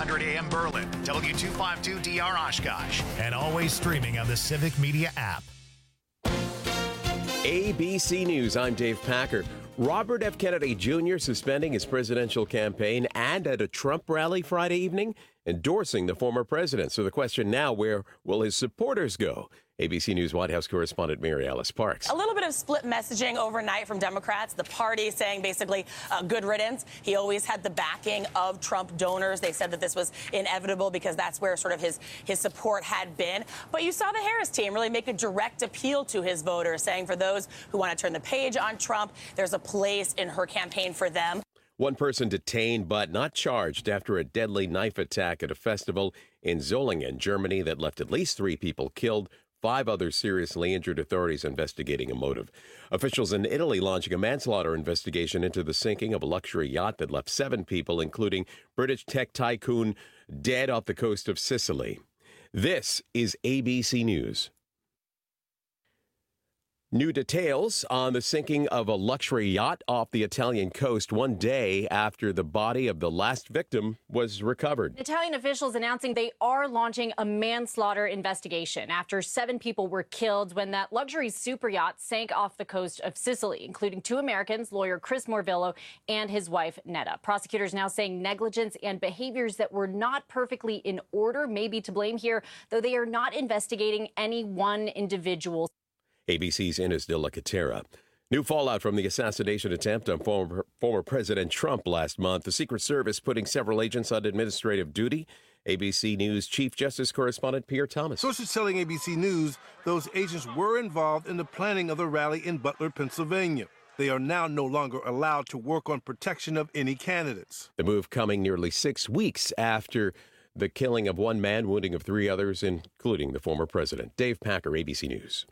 1400 AM Berlin, W252DR Oshkosh, and always streaming on the Civic Media app. ABC News, I'm Dave Packer. Robert F. Kennedy Jr. suspending his presidential campaign and at a Trump rally Friday evening, endorsing the former president. So the question now, where will his supporters go? ABC News White House correspondent Mary Alice Parks. A little bit of split messaging overnight from Democrats. The party saying basically good riddance. He always had the backing of Trump donors. They said that this was inevitable because that's where sort of his support had been. But you saw the Harris team really make a direct appeal to his voters, saying for those who want to turn the page on Trump, there's a place in her campaign for them. One person detained but not charged after a deadly knife attack at a festival in Solingen, Germany, that left at least 3 people killed, 5 others seriously injured. Authorities investigating a motive. Officials in Italy launching a manslaughter investigation into the sinking of a luxury yacht that left 7 people, including British tech tycoon, dead off the coast of Sicily. This is ABC News. New details on the sinking of a luxury yacht off the Italian coast 1 day after the body of the last victim was recovered. Italian officials announcing they are launching a manslaughter investigation after 7 people were killed when that luxury super yacht sank off the coast of Sicily, including 2 Americans, lawyer Chris Morvillo and his wife Netta. Prosecutors now saying negligence and behaviors that were not perfectly in order may be to blame here, though they are not investigating any one individual. ABC's Ines de la Catera. New fallout from the assassination attempt on former President Trump last month. The Secret Service putting several agents on administrative duty. ABC News Chief Justice Correspondent Pierre Thomas. Sources telling ABC News those agents were involved in the planning of the rally in Butler, Pennsylvania. They are now no longer allowed to work on protection of any candidates. The move coming nearly 6 weeks after the killing of 1 man, wounding of 3 others, including the former president. Dave Packer, ABC News.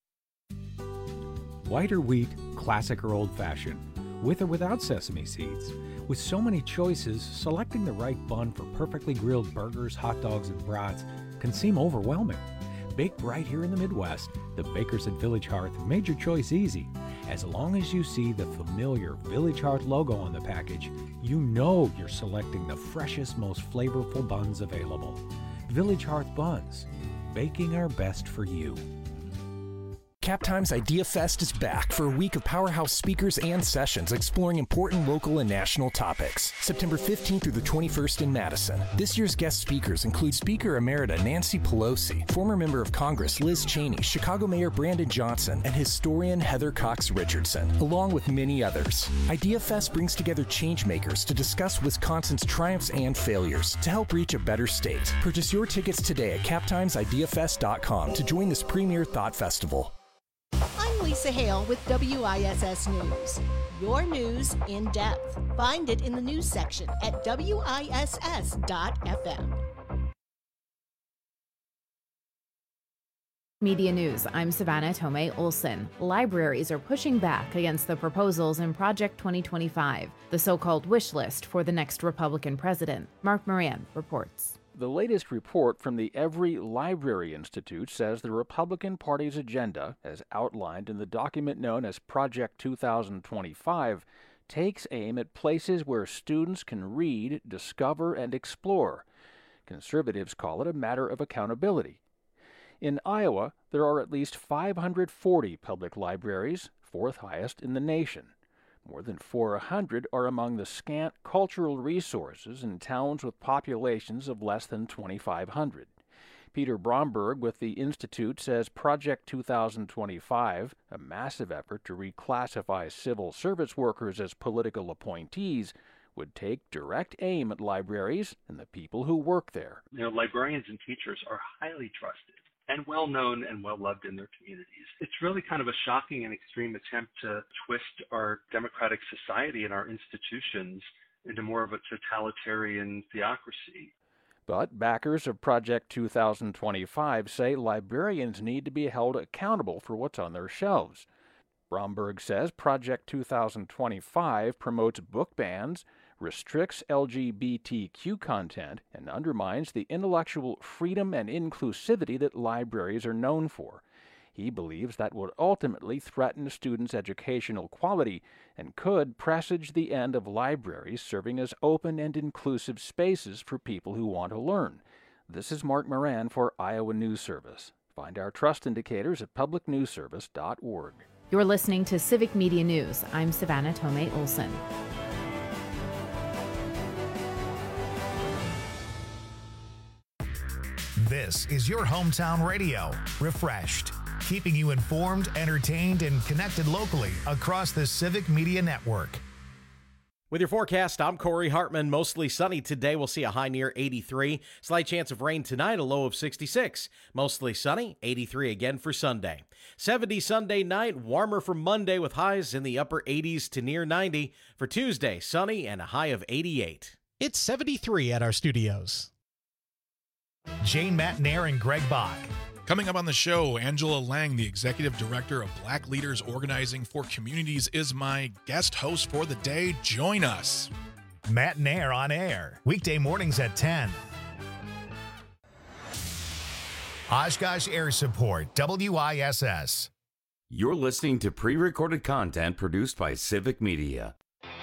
White or wheat, classic or old-fashioned, with or without sesame seeds. With so many choices, selecting the right bun for perfectly grilled burgers, hot dogs, and brats can seem overwhelming. Baked right here in the Midwest, the bakers at Village Hearth made your choice easy. As long as you see the familiar Village Hearth logo on the package, you know you're selecting the freshest, most flavorful buns available. Village Hearth Buns, baking our best for you. Captime's Idea Fest is back for a week of powerhouse speakers and sessions exploring important local and national topics. September 15th through the 21st in Madison. This year's guest speakers include Speaker Emerita Nancy Pelosi, former member of Congress Liz Cheney, Chicago Mayor Brandon Johnson, and historian Heather Cox Richardson, along with many others. Idea Fest brings together changemakers to discuss Wisconsin's triumphs and failures to help reach a better state. Purchase your tickets today at captimesideafest.com to join this premier thought festival. I'm Lisa Hale with WISS News. Your news in depth. Find it in the news section at WISS.FM. Media News, I'm Savannah Tomei Olson. Libraries are pushing back against the proposals in Project 2025, the so-called wish list for the next Republican president. Mark Moran reports. The latest report from the Every Library Institute says the Republican Party's agenda, as outlined in the document known as Project 2025, takes aim at places where students can read, discover, and explore. Conservatives call it a matter of accountability. In Iowa, there are at least 540 public libraries, 4th highest in the nation. More than 400 are among the scant cultural resources in towns with populations of less than 2,500. Peter Bromberg with the Institute says Project 2025, a massive effort to reclassify civil service workers as political appointees, would take direct aim at libraries and the people who work there. Librarians and teachers are highly trusted and well-known and well-loved in their communities. It's really kind of a shocking and extreme attempt to twist our democratic society and our institutions into more of a totalitarian theocracy. But backers of Project 2025 say librarians need to be held accountable for what's on their shelves. Bromberg says Project 2025 promotes book bans, restricts LGBTQ content, and undermines the intellectual freedom and inclusivity that libraries are known for. He believes that would ultimately threaten students' educational quality and could presage the end of libraries serving as open and inclusive spaces for people who want to learn. This is Mark Moran for Iowa News Service. Find our trust indicators at publicnewsservice.org. You're listening to Civic Media News. I'm Savannah Tomei Olson. This is your hometown radio, Refreshed, keeping you informed, entertained, and connected locally across the Civic Media Network. With your forecast, I'm Corey Hartman. Mostly sunny today. We'll see a high near 83. Slight chance of rain tonight, a low of 66. Mostly sunny, 83 again for Sunday. 70 Sunday night, warmer for Monday with highs in the upper 80s to near 90. For Tuesday, sunny and a high of 88. It's 73 at our studios. Jane Matnair and Greg Bach. Coming up on the show, Angela Lang, the Executive Director of Black Leaders Organizing for Communities, is my guest host for the day. Join us. Matnair on air, weekday mornings at 10. Oshkosh Air Support, WISS. You're listening to pre-recorded content produced by Civic Media.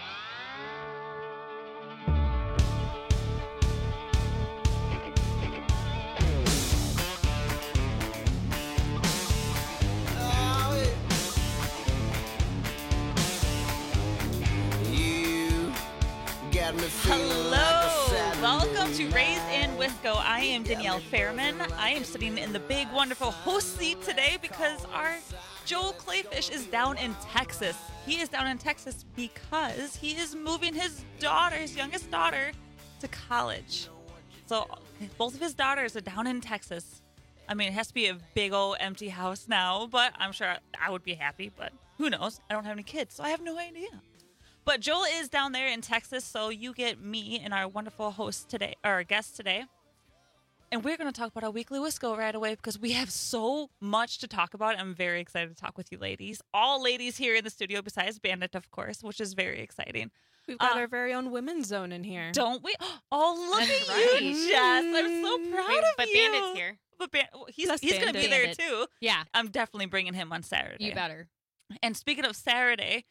Hello, welcome to Raised in Wisco. I am Danielle Fairman. I am sitting in the big, wonderful host seat today because our Joel Clayfish is down in Texas. He is down in Texas because he is moving his daughter, his youngest daughter, to college. So both of his daughters are down in Texas. I mean, it has to be a big old empty house now, but I'm sure I would be happy, but who knows? I don't have any kids, so I have no idea. But Joel is down there in Texas, so you get me and our wonderful host today, or our guest today. And we're going to talk about our weekly Wisco right away because we have so much to talk about. I'm very excited to talk with you ladies. All ladies here in the studio besides Bandit, of course, which is very exciting. We've got our very own women's zone in here. Don't we? Oh, look That's at right. you, Jess. I'm so proud of but you. Bandit's here. But he's going to be there too. Yeah. I'm definitely bringing him on Saturday. You better. And speaking of Saturday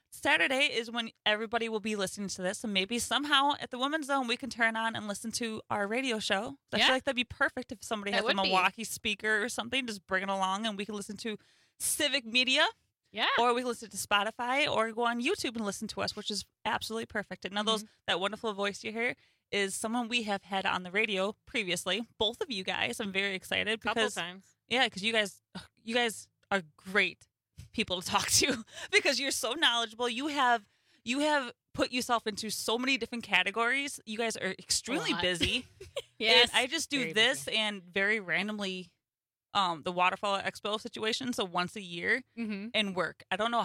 is when everybody will be listening to this. And maybe somehow at the Women's Zone, we can turn on and listen to our radio show. I feel like that'd be perfect if somebody has a Milwaukee speaker or something. Just bring it along and we can listen to Civic Media. Yeah. Or we can listen to Spotify or go on YouTube and listen to us, which is absolutely perfect. And now that wonderful voice you hear is someone we have had on the radio previously. Both of you guys. I'm very excited because Couple times. Yeah, because you guys are great people to talk to because you're so knowledgeable. You have put yourself into so many different categories. You guys are extremely busy. Yes. And I just do this and very randomly the Waterfall Expo situation, so once a year, and work. I do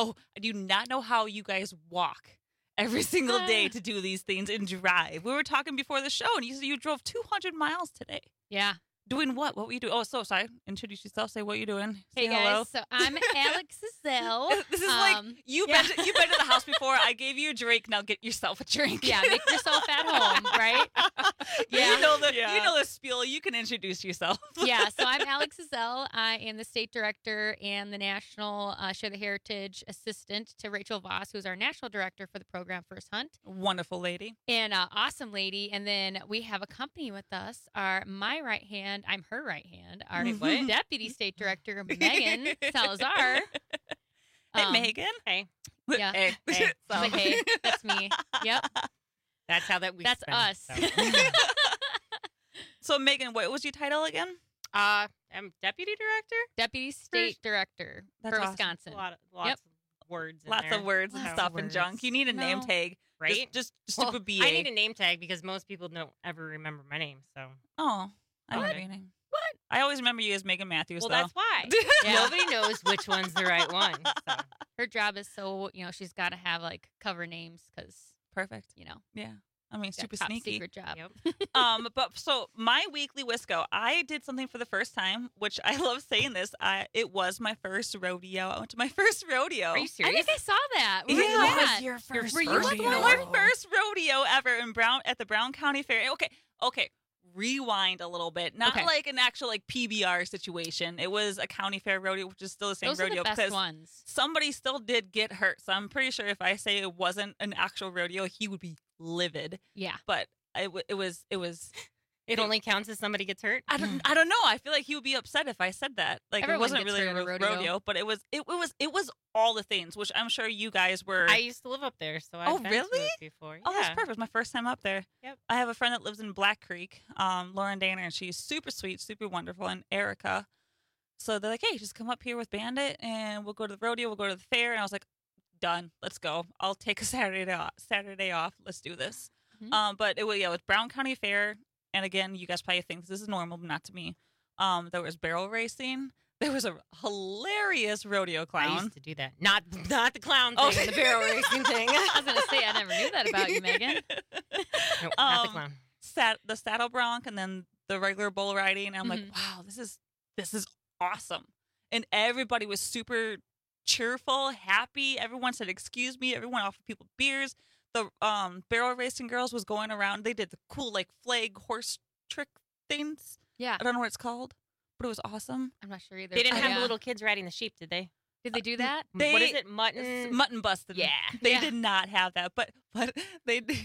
not know how you guys walk every single day to do these things and drive. We were talking before the show, and you said you drove 200 miles today. Yeah. Doing what? What were you doing? Oh, so sorry. Introduce yourself. Say what you're doing. Hey, Say guys. hello. So I'm Alex Zell. This is like, you've been to the house before. I gave you a drink. Now get yourself a drink. Yeah, make yourself at home, right? Yeah. You know the spiel. You can introduce yourself. Yeah, so I'm Alex Zell. I am the state director and the national Share the Heritage assistant to Rachel Voss, who's our national director for the program First Hunt. Wonderful lady. And awesome lady. And then we have a company with us. My right hand, I'm her right hand, our deputy state director, Megan Salazar. Hey, Megan. Hey. Yeah. Hey. Hey, that's me. Yep. That's how That's us. So, Megan, what was your title again? I'm deputy director? Deputy state director for Wisconsin. Lots of words in Lots there. of words and stuff and junk. You need a name tag. Right? Just stupid BA. I need a name tag because most people don't ever remember my name, so. Oh. I don't know your name. What? I always remember you as Megan Matthews, Well, though. that's why. Nobody knows which one's the right one. So. Her job is so, she's got to have, cover names because. Perfect. Yeah. I mean, super top sneaky. secret job. Yep. But so my weekly Wisco, I did something for the first time, which I love saying this. It was my first rodeo. I went to my first rodeo. Are you serious? I think I saw that. It was your first rodeo. My first rodeo ever at the Brown County Fair. Okay. rewind a little bit. Not Okay. like an actual like PBR situation. It was a county fair rodeo, which is still the same Those are rodeo the best because ones. somebody still did get hurt. So I'm pretty sure if I say it wasn't an actual rodeo, he would be livid. Yeah. But it was. It only counts if somebody gets hurt. I don't know. I feel like he would be upset if I said that. Like Everyone it wasn't gets really hurt a at a rodeo, rodeo. but it was all the things, which I'm sure you guys were. I used to live up there, so I've been to really? it before. Oh, that's Yeah. perfect. It was my first time up there. Yep. I have a friend that lives in Black Creek, Lauren Danner, and she's super sweet, super wonderful, and Erica. So they're like, hey, just come up here with Bandit, and we'll go to the rodeo, we'll go to the fair. And I was like, done. Let's go. I'll take a Saturday off. Let's do this. Mm-hmm. But it was Brown County Fair. And again, you guys probably think this is normal, but not to me. There was barrel racing. There was a hilarious rodeo clown. I used to do that. Not the clown Oh. thing, the barrel racing thing. I was going to say, I never knew that about you, Megan. Nope, not the clown. The saddle bronc and then the regular bull riding. And I'm like, Mhm. wow, this is awesome. And everybody was super cheerful, happy. Everyone said, excuse me. Everyone offered people beers. The barrel racing girls was going around. They did the cool like flag horse trick things. Yeah. I don't know what it's called, but it was awesome. I'm not sure either. They didn't have Yeah. the little kids riding the sheep, did they? Did they do that? What is it? It's Mutton? mutton busting. Yeah. They Yeah. did not have that, but they did.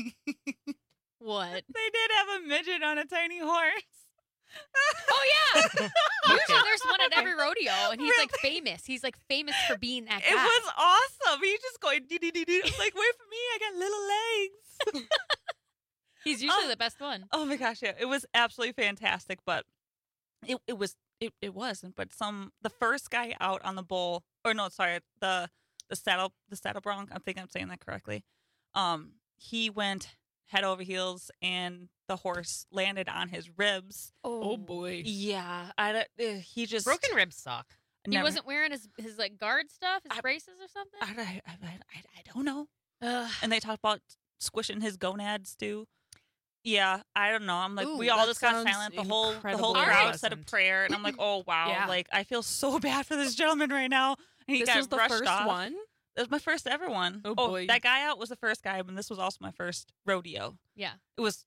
What? They did have a midget on a tiny horse. Oh, yeah. Usually there's one at every rodeo, and he's like famous. He's like famous for being that guy. It was awesome. He just going dee dee dee dee. Like, wait for me. I got little legs. He's usually the best one. Oh my gosh, yeah. It was absolutely fantastic, but it wasn't. But the first guy out on the bull, or no, sorry, the saddle bronc, I think I'm saying that correctly. He went head over heels and the horse landed on his ribs. Oh boy. Yeah. He just Broken ribs suck. He wasn't wearing his like guard stuff, his braces or something? I don't know. And they talked about squishing his gonads too. Yeah, I don't know. I'm like, Ooh, we all that just got sounds silent. The whole incredibly crowd said a unpleasant. prayer, and I'm like, oh wow, Yeah. like I feel so bad for this gentleman right now. And he This got was the brushed first off. one? It was my first ever one. Oh, boy. That guy out was the first guy, but this was also my first rodeo. Yeah. It was.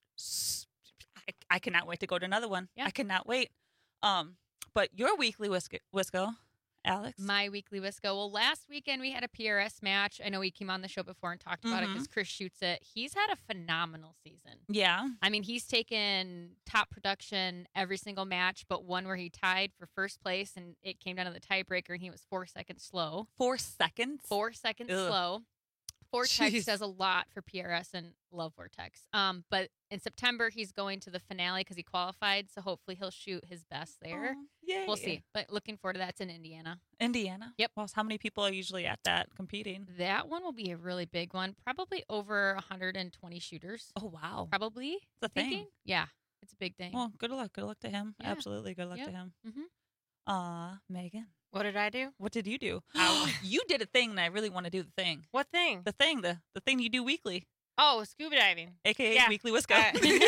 I cannot wait to go to another one. Yeah. I cannot wait. But your weekly Wisco, Alex. My weekly Wisco. Well, last weekend we had a PRS match. I know he came on the show before and talked about it because Chris shoots it. He's had a phenomenal season. Yeah. I mean, he's taken top production every single match, but one where he tied for first place and it came down to the tiebreaker and he was 4 seconds slow. 4 seconds? 4 seconds Ugh. slow. Vortex Jeez. does a lot for PRS and love Vortex. But in September, he's going to the finale because he qualified. So hopefully he'll shoot his best there. Yay. We'll see. But looking forward to that. It's in Indiana. Indiana? Yep. Well, how many people are usually at that competing? That one will be a really big one. Probably over 120 shooters. Oh, wow. Probably. It's a thinking. thing. Yeah. It's a big thing. Well, good luck. Good luck to him. Yeah. Absolutely. Good luck Yep. to him. Mhm. Megan. What did I do? What did you do? You did a thing, and I really want to do the thing. What thing? The thing, the thing you do weekly, Oh, scuba diving. aka Yeah. Weekly Wisco.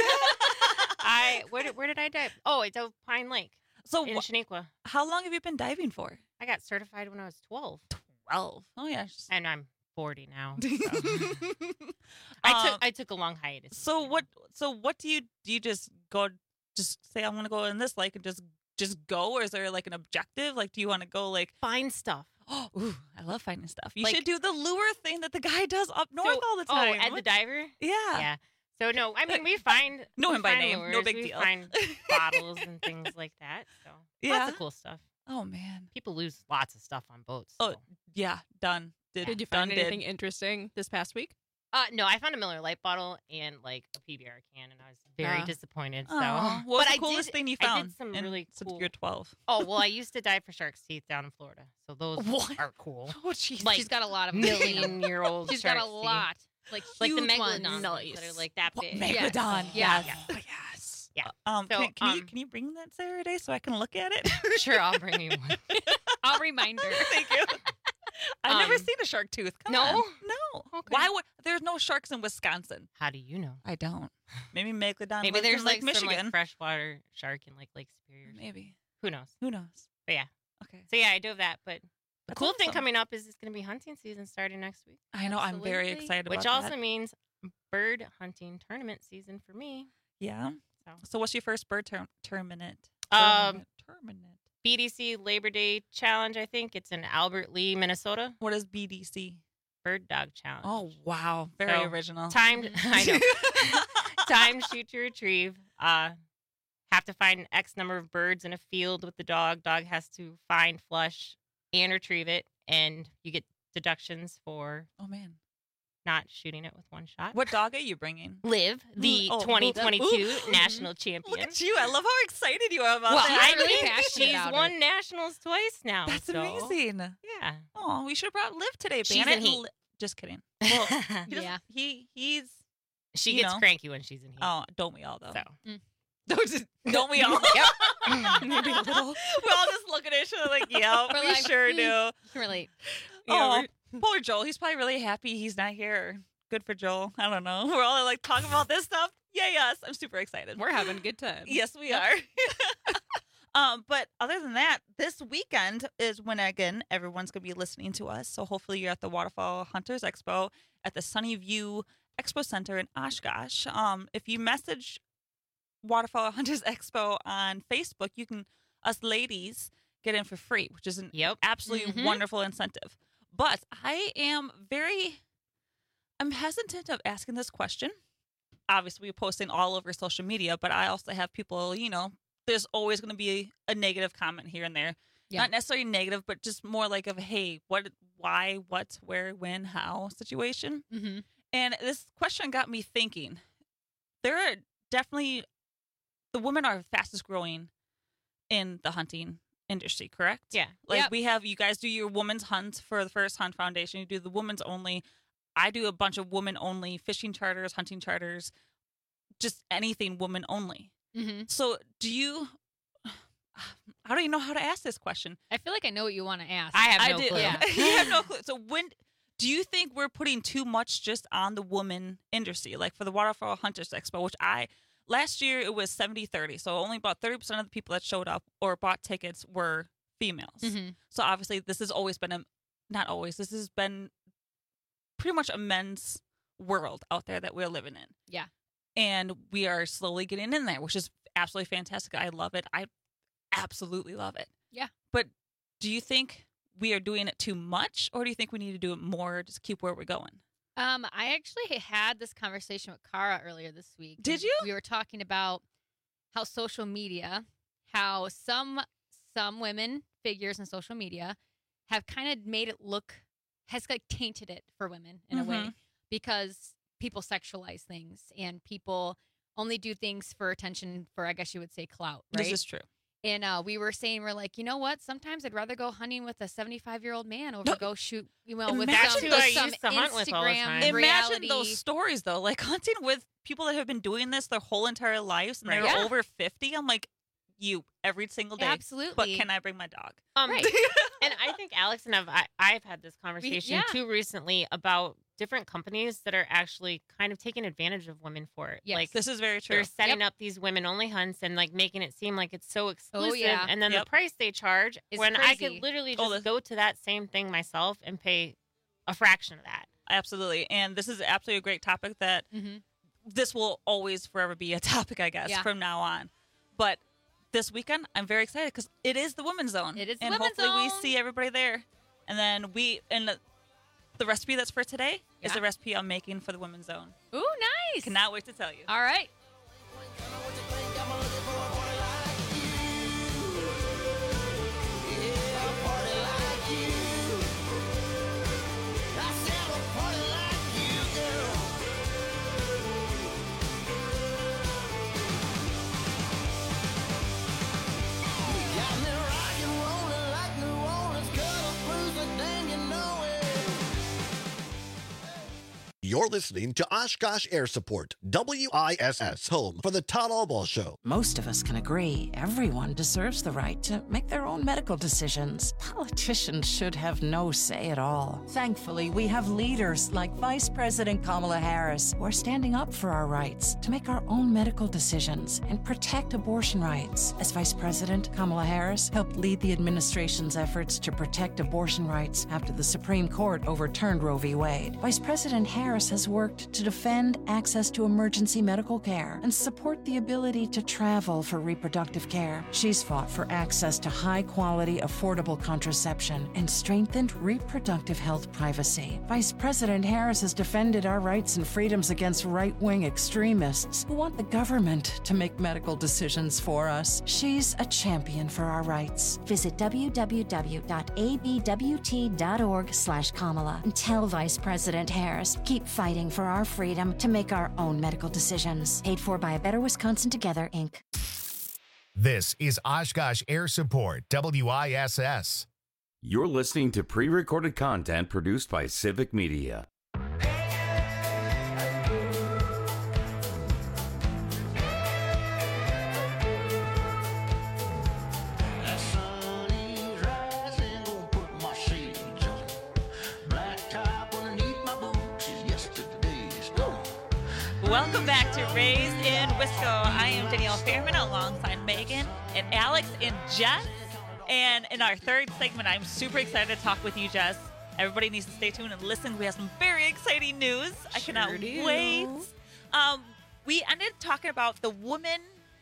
Where did I dive? Oh, it's at Pine Lake. So in Shaniqua. How long have you been diving for? I got certified when I was 12. 12. Oh yeah. And I'm 40 now. So. I took a long hiatus. So what do you just go? Just say I want to go in this lake and just go, or is there like an objective? Like, do you want to go like find stuff? Oh, ooh, I love finding stuff. You Like- should do the lure thing that the guy does up north all the time. Oh, Ed the diver? Yeah. Yeah. So no, I mean we find Know we him by find name. No lures, big we deal. Find bottles and things like that. So Yeah. lots of cool stuff. Oh man. People lose lots of stuff on boats. Oh yeah, done. Did you find anything interesting this past week? No, I found a Miller Lite bottle and like a PBR can, and I was very disappointed. So, Aw. What was but the I coolest did, thing you I found did some in- really since cool. you're 12? Oh well, I used to dive for shark's teeth down in Florida, so those What? are cool. Oh jeez. Like She's got a lot of them. million-year-old. She's got a shark's teeth. lot. Like Like the huge megalodon ones. ones that are like that big. Megalodon. Yes. Yes. Oh, yes. Yeah. Can So, you bring that Saturday so I can look at it? Sure, I'll bring you one. I'll remind her. Thank you. I've never seen a shark tooth. Come no? on. No. Okay. Why would there's no sharks in Wisconsin? How do you know? I don't. Maybe Megalodon. Maybe lives there's in like Lake some Michigan. like freshwater shark in like Lake Superior. Maybe. Who knows? Who knows? But yeah. Okay. So yeah, I dove that. But the That's cool thing awesome. coming up is it's going to be hunting season starting next week. I know. I'm very Absolutely. excited Which about also that. means bird hunting tournament season for me. Yeah. So So what's your first bird tournament? BDC Labor Day Challenge, I think. It's in Albert Lee, Minnesota. What is BDC? Bird Dog Challenge. Oh, wow. Very original. Timed, I know. Timed shoot to retrieve. Have to find X number of birds in a field with the dog. Dog has to find, flush, and retrieve it. And you get deductions for not shooting it with one shot. What dog are you bringing? Liv, the 2022 national champion. Look at you. I love how excited you are about well, that. I really she's won nationals twice now. That's amazing. Yeah. Oh, we should have brought Liv today, She's Bannon. in heat. Just kidding. Well, She gets cranky when she's in heat. Oh, don't we all, though? So. Don't we all? Yep. Maybe a little. We're all just looking at each other like, yeah, we sure do. Relate. Oh, poor Joel. He's probably really happy he's not here. Good for Joel. I don't know. We're all like talking about this stuff. Yay, us. I'm super excited. We're having a good time. Yes, we are. But other than that, this weekend is when, again, everyone's going to be listening to us. So hopefully you're at the Waterfowl Hunters Expo at the Sunnyview Expo Center in Oshkosh. If you message Waterfowl Hunters Expo on Facebook, you can, us ladies, get in for free, which is an absolutely wonderful incentive. But I'm hesitant of asking this question. Obviously, we're posting all over social media, but I also have people, there's always going to be a negative comment here and there. Yeah. Not necessarily negative, but just more like of, hey, what, why, what, where, when, how situation. Mm-hmm. And this question got me thinking. There are definitely, the women are fastest growing in the hunting industry, correct? Yeah. Like we have, you guys do your women's hunt for the First Hunt Foundation. You do the women's only. I do a bunch of women only fishing charters, hunting charters, just anything woman only. Mm-hmm. So I don't even know how to ask this question. I feel like I know what you want to ask. I have no clue. Yeah. You have no clue. So do you think we're putting too much just on the woman industry? Like for the Waterfowl Hunters Expo, which last year it was 70-30. So only about 30% of the people that showed up or bought tickets were females. Mm-hmm. So obviously this has always been this has been pretty much a men's world out there that we're living in. Yeah. And we are slowly getting in there, which is absolutely fantastic. I love it. I absolutely love it. Yeah. But do you think we are doing it too much, or do you think we need to do it more, just keep where we're going? I actually had this conversation with Cara earlier this week. Did you? We were talking about how social media, how some women figures in social media have kind of made it has like tainted it for women in a way, because people sexualize things and people only do things for attention, for, I guess you would say, clout, right? This is true. And we were saying, we're like, you know what? Sometimes I'd rather go hunting with a 75-year-old man over go shoot, with some Instagram reality. Imagine those stories, though. Like hunting with people that have been doing this their whole entire lives, and they're over 50. I'm like, every single day. Absolutely. But can I bring my dog? Right. And I think Alex and I've had this conversation too recently about different companies that are actually kind of taking advantage of women for it. Yes. Like, this is very true. They're setting up these women-only hunts and like making it seem like it's so exclusive. And then the price they charge, when crazy. I could literally just go to that same thing myself and pay a fraction of that. Absolutely. And this is absolutely a great topic that this will always forever be a topic, I guess, from now on. But this weekend, I'm very excited because it is the Women's Zone. It is the and Women's hopefully we Zone. see everybody there. And then the recipe that's for today is the recipe I'm making for the Women's Zone. Ooh, nice. Cannot wait to tell you. All right. You're listening to Oshkosh Air Support, WISS, home for the Todd Albaugh Show. Most of us can agree everyone deserves the right to make their own medical decisions. Politicians should have no say at all. Thankfully, we have leaders like Vice President Kamala Harris who are standing up for our rights to make our own medical decisions and protect abortion rights. As Vice President, Kamala Harris helped lead the administration's efforts to protect abortion rights after the Supreme Court overturned Roe v. Wade. Vice President Harris Harris has worked to defend access to emergency medical care and support the ability to travel for reproductive care. She's fought for access to high-quality, affordable contraception and strengthened reproductive health privacy. Vice President Harris has defended our rights and freedoms against right-wing extremists who want the government to make medical decisions for us. She's a champion for our rights. Visit www.abwt.org/Kamala and tell Vice President Harris, keep fighting for our freedom to make our own medical decisions. Paid for by A Better Wisconsin Together, Inc. This is Oshkosh Air Support, WISS. You're listening to pre-recorded content produced by Civic Media. Welcome back to Raised in Wisco. I am Danielle Fairman alongside Megan and Alex and Jess. And in our third segment, I'm super excited to talk with you, Jess. Everybody needs to stay tuned and listen. We have some very exciting news. I cannot wait. We ended talking about the woman.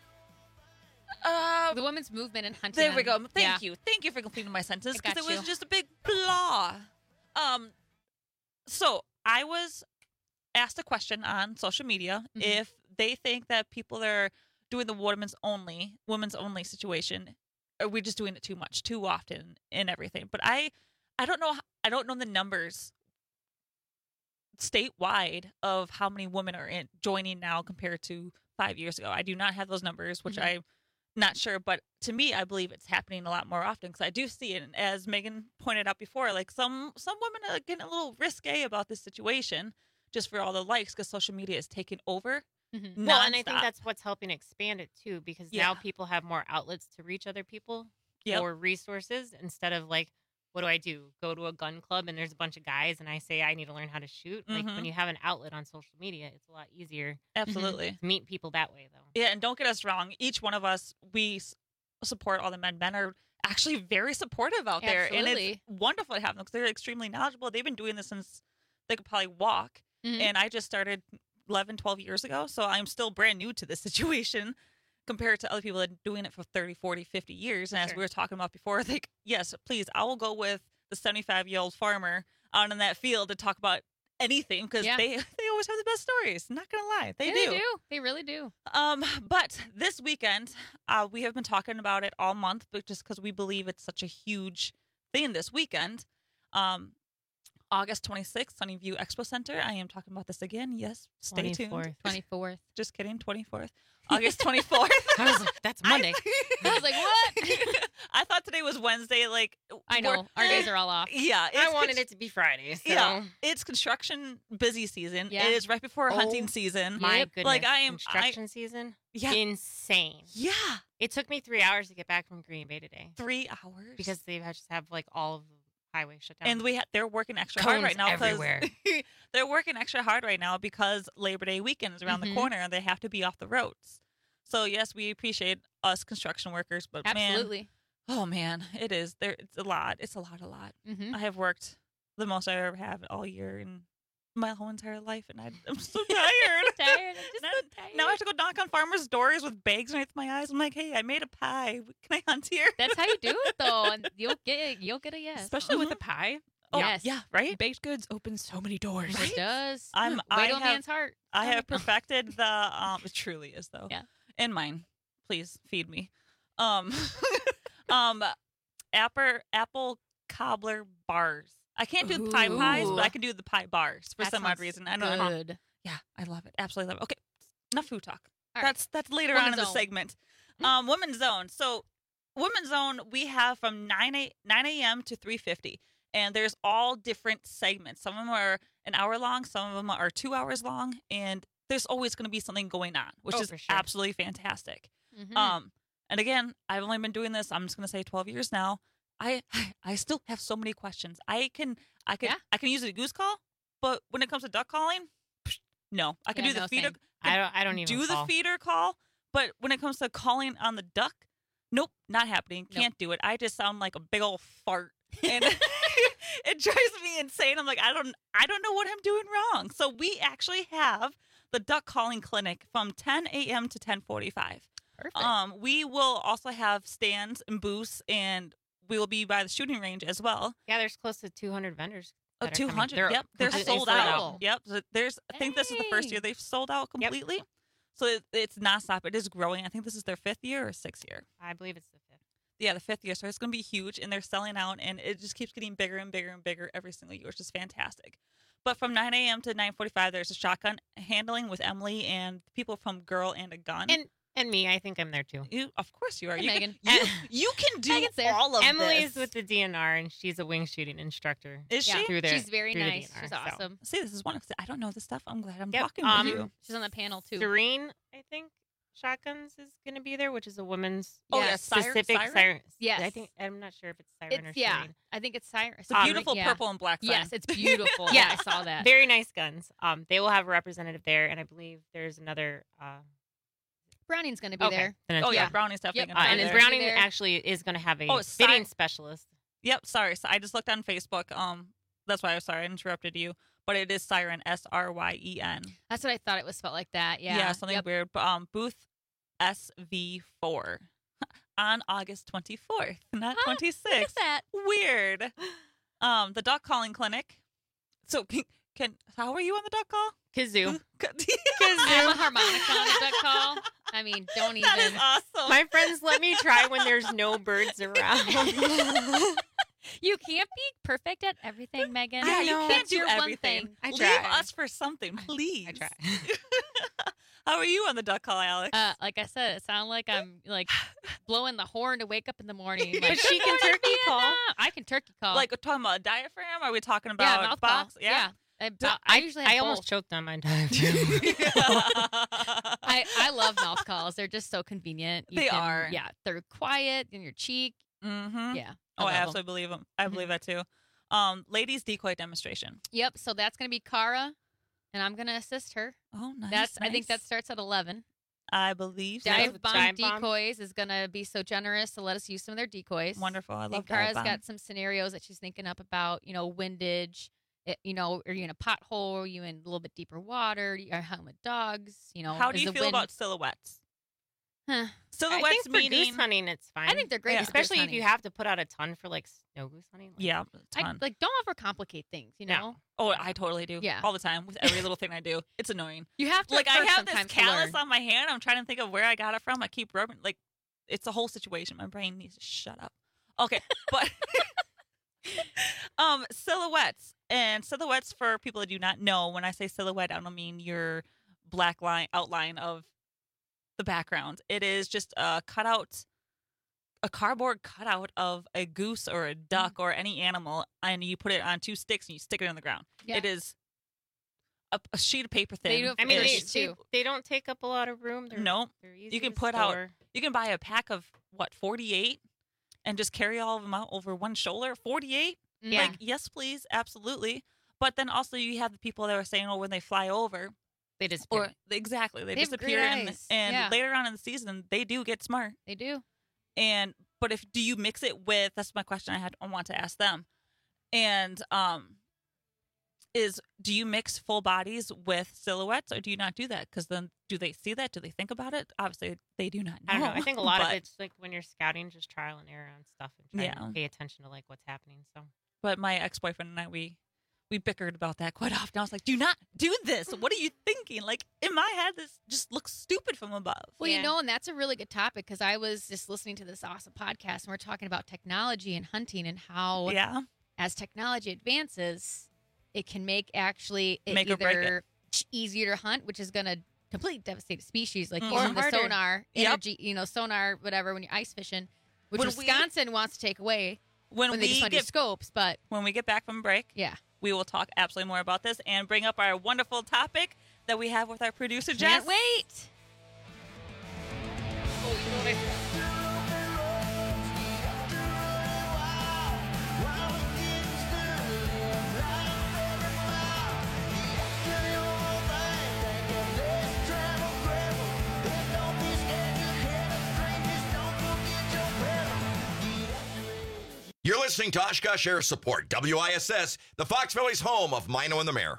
The women's movement in Huntington. There we go. Thank you. Thank you for completing my sentence because it was just a big blah. So I was asked a question on social media if they think that people that are doing the women's only situation, are we just doing it too much, too often, and everything. But I don't know. I don't know the numbers statewide of how many women are joining now compared to 5 years ago. I do not have those numbers, which I'm not sure. But to me, I believe it's happening a lot more often because I do see it. And as Megan pointed out before, like some women are getting a little risque about this situation just for all the likes because social media is taking over. Well, and I think that's what's helping expand it too, because now people have more outlets to reach other people, more resources, instead of like, what do I do? Go to a gun club and there's a bunch of guys and I say I need to learn how to shoot. Like when you have an outlet on social media, it's a lot easier. Absolutely. To meet people that way, though. Yeah, and don't get us wrong. Each one of us, we support all the men. Men are actually very supportive out there, and it's wonderful to have them because they're extremely knowledgeable. They've been doing this since they could probably walk, and I just started 11, 12 years ago, so I'm still brand new to this situation compared to other people that are doing it for 30, 40, 50 years. And as we were talking about before, like, yes, please, I will go with the 75-year-old farmer out in that field to talk about anything because they always have the best stories. Not going to lie. They do. They really do. But this weekend, we have been talking about it all month, but just because we believe it's such a huge thing this weekend. August 26th, Sunnyview Expo Center. I am talking about this again. Yes, stay tuned. 24th. Just kidding, 24th. August 24th. I was like, that's Monday. I was like, what? I thought today was Wednesday. Like, I know. Our days are all off. Yeah. I wanted it to be Friday. So. Yeah. It's construction busy season. Yeah. It is right before hunting season. My goodness. Like, construction season? Yeah. Insane. Yeah. It took me 3 hours to get back from Green Bay today. 3 hours? Because they just have like all of the highway shut down. And they're working extra Cones hard right now everywhere. They're working extra hard right now because Labor Day weekend is around the corner and they have to be off the roads. So yes, we appreciate us construction workers, but absolutely, man, it is there. It's a lot. It's a lot. I have worked the most I ever have all year in my whole entire life, and I'm so tired. I'm so tired. Now I have to go knock on farmers' doors with bags underneath my eyes. I'm like, hey, I made a pie. Can I hunt here? That's how you do it, though, and you'll get a yes, especially with a pie. Oh, yes. Yeah, right? Baked goods open so many doors. Right? It does. Wait on man's heart. I have perfected the, it truly is, though. Yeah. And mine. Please feed me. Apple cobbler bars. I can't do the pie pies, but I can do the pie bars for some odd reason. I don't know. Yeah, I love it. Absolutely love it. Okay, enough food talk. That's later on in the segment. Women's Zone. So, Women's Zone, we have from 9 a.m. to 3:50. And there's all different segments. Some of them are an hour long. Some of them are 2 hours long. And there's always going to be something going on, which is absolutely fantastic. And again, I've only been doing this, I'm just going to say 12 years now. I still have so many questions. I can use a goose call, but when it comes to duck calling, no. I can do the feeder. I don't even do the feeder call, but when it comes to calling on the duck, nope, not happening. Can't do it. I just sound like a big old fart. And It drives me insane. I'm like, I don't know what I'm doing wrong. So we actually have the duck calling clinic from 10 a.m. to 10:45. Perfect. We will also have stands and booths, and we will be by the shooting range as well. Yeah, there's close to 200 vendors. Oh, 200. Yep, they're sold out. Yep. So I think this is the first year they've sold out completely. Yep. So it's nonstop. It is growing. I think this is their 5th year or 6th year. I believe it's the 5th. Yeah, the 5th year. So it's going to be huge, and they're selling out, and it just keeps getting bigger and bigger and bigger every single year, which is fantastic. But from 9 a.m. to 9:45, there's a shotgun handling with Emily and people from Girl and a Gun. And me, I think I'm there too. Of course you are. And Megan. You can do all of Emily's this. with the DNR, and she's a wing shooting instructor. Is she? She's very nice. She's awesome. See, this is one. I don't know this stuff. I'm glad I'm talking with you. She's on the panel too. Serene, I think, Shotguns is going to be there, which is a woman's specific siren. Yes. I'm not sure if it's Siren or yeah, Serene. I think it's Siren. It's a beautiful purple and black sign. Yes, it's beautiful. Yeah, I saw that. Very nice guns. They will have a representative there, and I believe there's another. Browning's going to be there. Oh yeah, Browning's definitely going to be there. And Browning actually is going to have a bidding specialist. Yep. Sorry, so I just looked on Facebook. That's why I interrupted you. But it is Siren, SRYEN. That's what I thought it was spelled like that. Yeah. Yeah, something weird. Booth SV4 on August 24th, not 26th. Look at that. Weird. The duck calling clinic. So how are you on the duck call? Kazoo. I have a harmonica on the duck call. I mean, don't even. That is awesome. My friends let me try when there's no birds around. You can't be perfect at everything, Megan. Yeah, you can't That's do your everything. One thing. Leave us for something, please. I try. How are you on the duck call, Alex? Like I said, it sounds like I'm like blowing the horn to wake up in the morning. Like, but she can turkey call. I can turkey call. Like, we're talking about a diaphragm? Are we talking about mouth box? call. Yeah. I usually have almost both. choked on my dive too. I love mouth calls. They're just so convenient. They are. Yeah, they're quiet in your cheek. Mm-hmm. Yeah. I absolutely believe them. I believe that too. Ladies decoy demonstration. Yep. So that's going to be Cara, and I'm going to assist her. Oh, nice. I think that starts at 11. I believe so. Dive Bomb Decoys is going to be so generous to let us use some of their decoys. Wonderful. I love that. Cara's got some scenarios that she's thinking up about, windage. Are you in a pothole? Are you in a little bit deeper water? Are you home with dogs? How do you feel about silhouettes? Silhouettes, I think for meaning goose hunting, it's fine. I think they're great, especially if you have to put out a ton for like snow goose hunting. Yeah, a ton. Don't overcomplicate things. No. Oh, I totally do. Yeah, all the time with every little thing I do. It's annoying. You have to I have this callus on my hand. I'm trying to think of where I got it from. I keep rubbing. It's a whole situation. My brain needs to shut up. Okay, but silhouettes for people that do not know. When I say silhouette, I don't mean your black outline of the background. It is just a cardboard cutout of a goose or a duck or any animal, and you put it on 2 sticks and you stick it on the ground. Yeah. It is a sheet of paper thin. They don't take up a lot of room. They're easy you can to put store. out. You can buy a pack of 48, and just carry all of them out over one shoulder. 48. Yeah. Yes, please, absolutely. But then also you have the people that are saying, when they fly over, they disappear. Exactly, they have disappear, and later on in the season, they do get smart. They do. But do you mix it with? That's my question. I want to ask them. And do you mix full bodies with silhouettes, or do you not do that? Because then, do they see that? Do they think about it? Obviously, they do not know. I don't know. I think a lot of it's like when you're scouting, just trial and error on stuff and try to pay attention to what's happening. So, but my ex-boyfriend and I, we bickered about that quite often. I was like, do not do this. What are you thinking? In my head, this just looks stupid from above. Well, and that's a really good topic, because I was just listening to this awesome podcast, and we're talking about technology and hunting and how as technology advances, it can make either easier to hunt, which is going to completely devastate a species, like using the sonar energy, sonar, whatever, when you're ice fishing, which Wisconsin wants to take away when they just want to do scopes. But when we get back from break, we will talk absolutely more about this and bring up our wonderful topic that we have with our producer, Jess. Can't wait. You're listening listening to Oshkosh Air Support, WISS, the Fox Valley's home of Mino and the Mayor.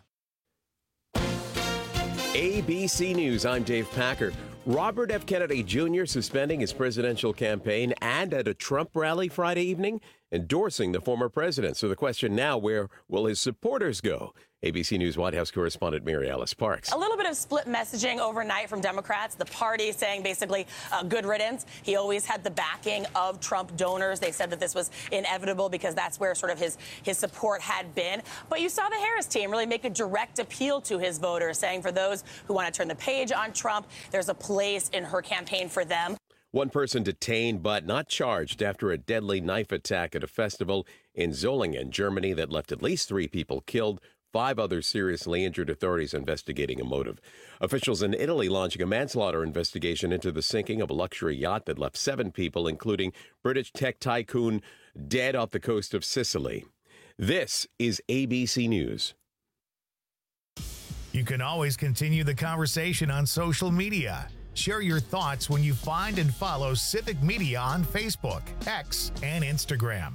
ABC News, I'm Dave Packer. Robert F. Kennedy Jr. suspending his presidential campaign and at a Trump rally Friday evening, endorsing the former president. So the question now, where will his supporters go? ABC News White House correspondent Mary Alice Parks. A little bit of split messaging overnight from Democrats. The party saying basically good riddance. He always had the backing of Trump donors. They said that this was inevitable because that's where sort of his support had been. But you saw the Harris team really make a direct appeal to his voters, saying for those who want to turn the page on Trump, there's a place in her campaign for them. One person detained but not charged after a deadly knife attack at a festival in Solingen, Germany, that left at least 3 people killed, 5 others seriously injured. Authorities investigating a motive. Officials in Italy launching a manslaughter investigation into the sinking of a luxury yacht that left 7 people, including British tech tycoon, dead off the coast of Sicily. This is ABC News. You can always continue the conversation on social media. Share your thoughts when you find and follow Civic Media on Facebook, X, and Instagram.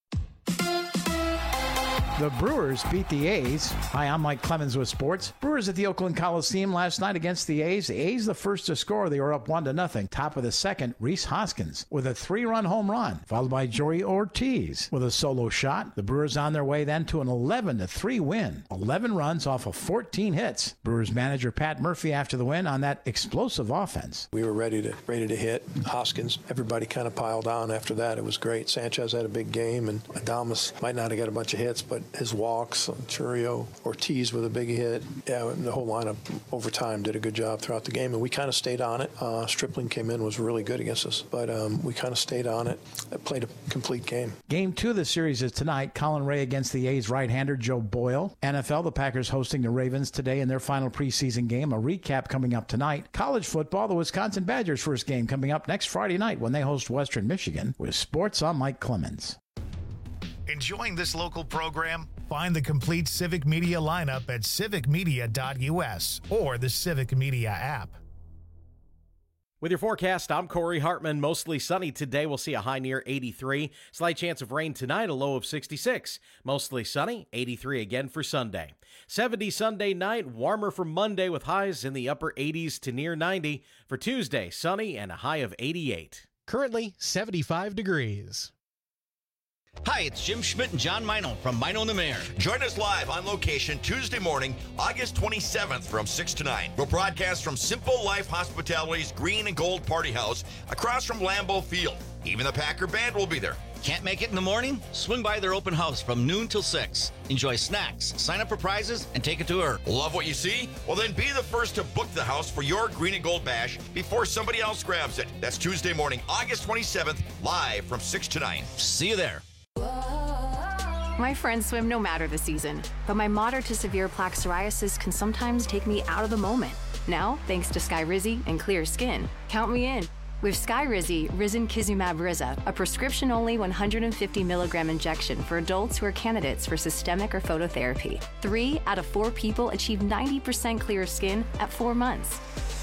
The Brewers beat the A's. Hi, I'm Mike Clemens with sports. Brewers at the Oakland Coliseum last night against the A's. The A's the first to score. They were up 1-0. Top of the second, Rhys Hoskins with a 3-run home run, followed by Joey Ortiz with a solo shot. The Brewers on their way then to an 11-3 win. 11 runs off of 14 hits. Brewers manager Pat Murphy after the win on that explosive offense. We were ready to hit. Hoskins, everybody kind of piled on after that. It was great. Sanchez had a big game, and Adames might not have got a bunch of hits, but his walks, Churio, Ortiz with a big hit. Yeah, the whole lineup over time did a good job throughout the game, and we kind of stayed on it. Stripling came in, was really good against us, but we kind of stayed on it. Played a complete game. Game 2 of the series is tonight. Colin Ray against the A's right-hander Joe Boyle. NFL, the Packers hosting the Ravens today in their final preseason game. A recap coming up tonight. College football, the Wisconsin Badgers' first game coming up next Friday night when they host Western Michigan. With sports, I'm Mike Clemens. Enjoying this local program? Find the complete Civic Media lineup at civicmedia.us or the Civic Media app. With your forecast, I'm Corey Hartman. Mostly sunny today. We'll see a high near 83. Slight chance of rain tonight, a low of 66. Mostly sunny, 83 again for Sunday. 70 Sunday night, warmer for Monday with highs in the upper 80s to near 90. For Tuesday, sunny and a high of 88. Currently 75 degrees. Hi, it's Jim Schmidt and John Mino from Mino and the Mayor. Join us live on location Tuesday morning, August 27th from 6 to 9. We'll broadcast from Simple Life Hospitality's Green and Gold Party House across from Lambeau Field. Even the Packer Band will be there. Can't make it in the morning? Swing by their open house from noon till 6. Enjoy snacks, sign up for prizes, and take a tour. Love what you see? Well, then be the first to book the house for your Green and Gold Bash before somebody else grabs it. That's Tuesday morning, August 27th, live from 6 to 9. See you there. My friends swim no matter the season, but my moderate to severe plaque psoriasis can sometimes take me out of the moment. Now, thanks to Skyrizi and clear skin, count me in. With Skyrizi, Risankizumab Riza, a prescription-only 150 milligram injection for adults who are candidates for systemic or phototherapy. 3 out of 4 people achieve 90% clear skin at 4 months.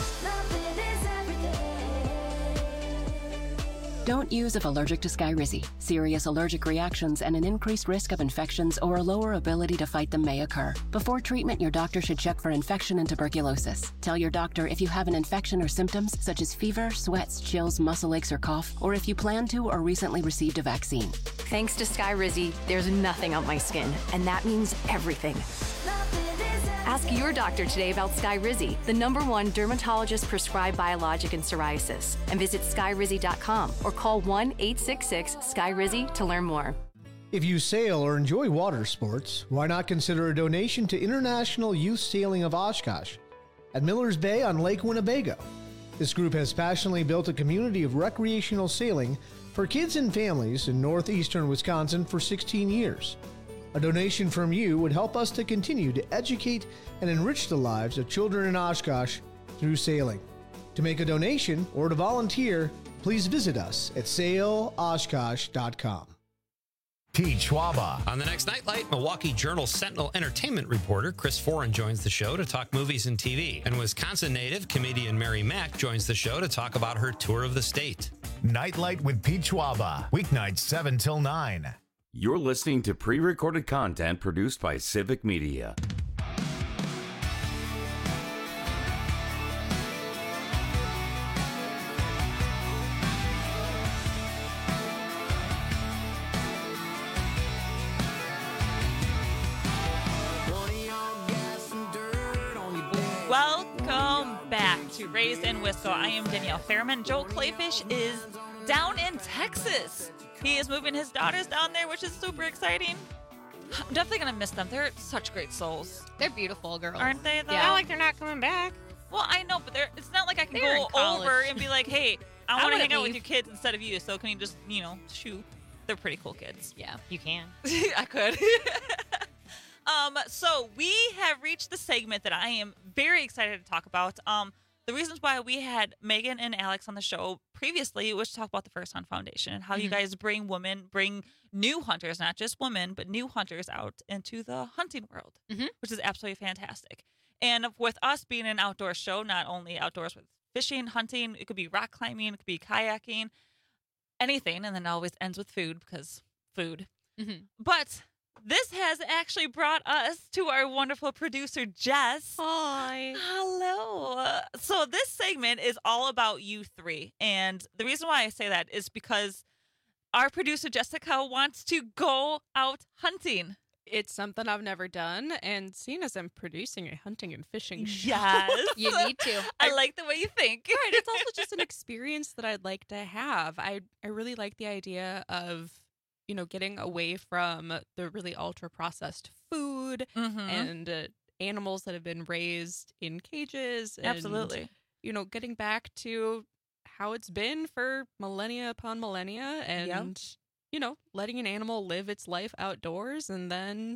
Don't use if allergic to Skyrizi. Serious allergic reactions and an increased risk of infections or a lower ability to fight them may occur. Before treatment, your doctor should check for infection and tuberculosis. Tell your doctor if you have an infection or symptoms such as fever, sweats, chills, muscle aches, or cough, or if you plan to or recently received a vaccine. Thanks to Skyrizi, there's nothing on my skin, and that means everything. Ask your doctor today about Skyrizi, the #1 dermatologist-prescribed biologic in psoriasis, and visit skyrizi.com or call 1-866-SKYRIZI to learn more. If you sail or enjoy water sports, why not consider a donation to International Youth Sailing of Oshkosh at Millers Bay on Lake Winnebago. This group has passionately built a community of recreational sailing for kids and families in northeastern Wisconsin for 16 years. A donation from you would help us to continue to educate and enrich the lives of children in Oshkosh through sailing. To make a donation or to volunteer, please visit us at sailoshkosh.com. Pete Schwaba. On the next Nightlight, Milwaukee Journal Sentinel entertainment reporter Chris Foran joins the show to talk movies and TV. And Wisconsin native comedian Mary Mack joins the show to talk about her tour of the state. Nightlight with Pete Schwaba. Weeknights 7 till 9. You're listening to pre-recorded content produced by Civic Media. Welcome back to Raised in Wisco. I am Danielle Fairman. Joel Clayfish is down in Texas. He is moving his daughters down there, which is super exciting. I'm definitely going to miss them. They're such great souls. They're beautiful girls. Aren't they, though? Yeah. Not like they're not coming back. Well, I know, but it's not like I can They're go in college. over and be like, hey, I want to wanna hang out with leave. your kids instead of you, so can you just, shoot? They're pretty cool kids. Yeah. You can. I could. So we have reached the segment that I am very excited to talk about. The reasons why we had Megan and Alex on the show previously was to talk about the First Hunt Foundation and how you guys bring new hunters, not just women, but new hunters out into the hunting world, which is absolutely fantastic. And with us being an outdoor show, not only outdoors with fishing, hunting, it could be rock climbing, it could be kayaking, anything, and then it always ends with food because food. But this has actually brought us to our wonderful producer, Jess. Hi. Hello. So this segment is all about you three. And the reason why I say that is because our producer, Jessica, wants to go out hunting. It's something I've never done, and seeing as I'm producing a hunting and fishing show. Yes. You need to. I like the way you think. Right. It's also just an experience that I'd like to have. I really like the idea of getting away from the really ultra-processed food and animals that have been raised in cages. And, Absolutely. Getting back to how it's been for millennia upon millennia and, letting an animal live its life outdoors and then,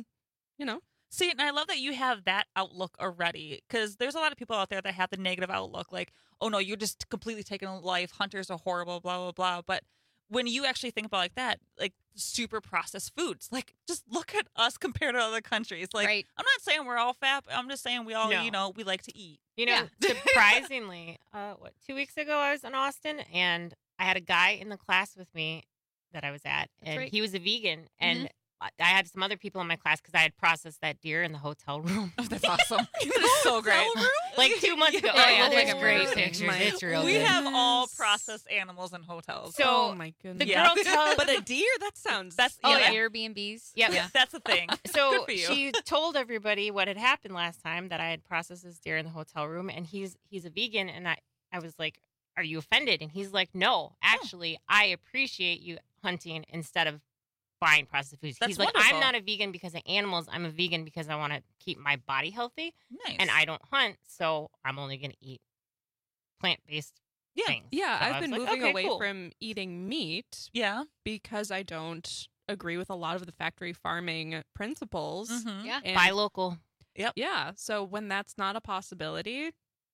See, and I love that you have that outlook already, because there's a lot of people out there that have the negative outlook, like, oh, no, you're just completely taking life. Hunters are horrible, blah, blah, blah. But when you actually think about that, like super processed foods, like just look at us compared to other countries. Like, Right. I'm not saying we're all fat, but I'm just saying we all, No. we like to eat. Surprisingly, 2 weeks ago I was in Austin and I had a guy in the class with me that I was at, and right. he was a vegan, and I had some other people in my class because I had processed that deer in the hotel room. That's awesome. That's so great. Like 2 months ago. Yeah. Oh, yeah, there's Oh, great my pictures. It's real We good. have all processed animals in hotels. So, oh my goodness. the girl tells... But a deer? That sounds... That's Airbnbs. Yep. Yeah, that's the thing. So Good for you. she told everybody what had happened last time, that I had processed this deer in the hotel room, and he's a vegan, and I was like, are you offended? And he's like, no, actually, I appreciate you hunting instead of buying processed foods. That's He's like, wonderful. I'm not a vegan because of animals. I'm a vegan because I want to keep my body healthy. Nice. And I don't hunt, so I'm only going to eat plant-based things. Yeah, So I I've was been like, moving okay, away cool. from eating meat. Yeah. Because I don't agree with a lot of the factory farming principles. Yeah. And Buy local. Yep. Yeah. So when that's not a possibility,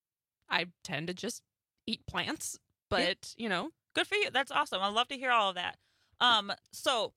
I tend to just eat plants. But, Good for you. That's awesome. I love to hear all of that. So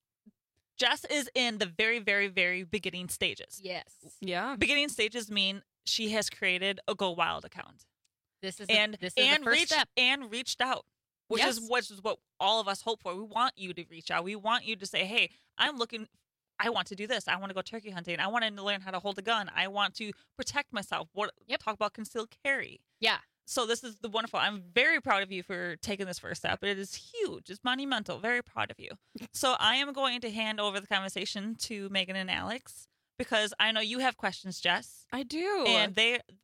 Jess is in the very, very, very beginning stages. Yes. Yeah. Beginning stages mean she has created a Go Wild account. This is and the first step. And reached out, which is what all of us hope for. We want you to reach out. We want you to say, hey, I want to do this. I want to go turkey hunting. I want to learn how to hold a gun. I want to protect myself. Talk about concealed carry. Yeah. So this is the wonderful. I'm very proud of you for taking this first step. It is huge. It's monumental. Very proud of you. So I am going to hand over the conversation to Megan and Alex because I know you have questions, Jess. I do. And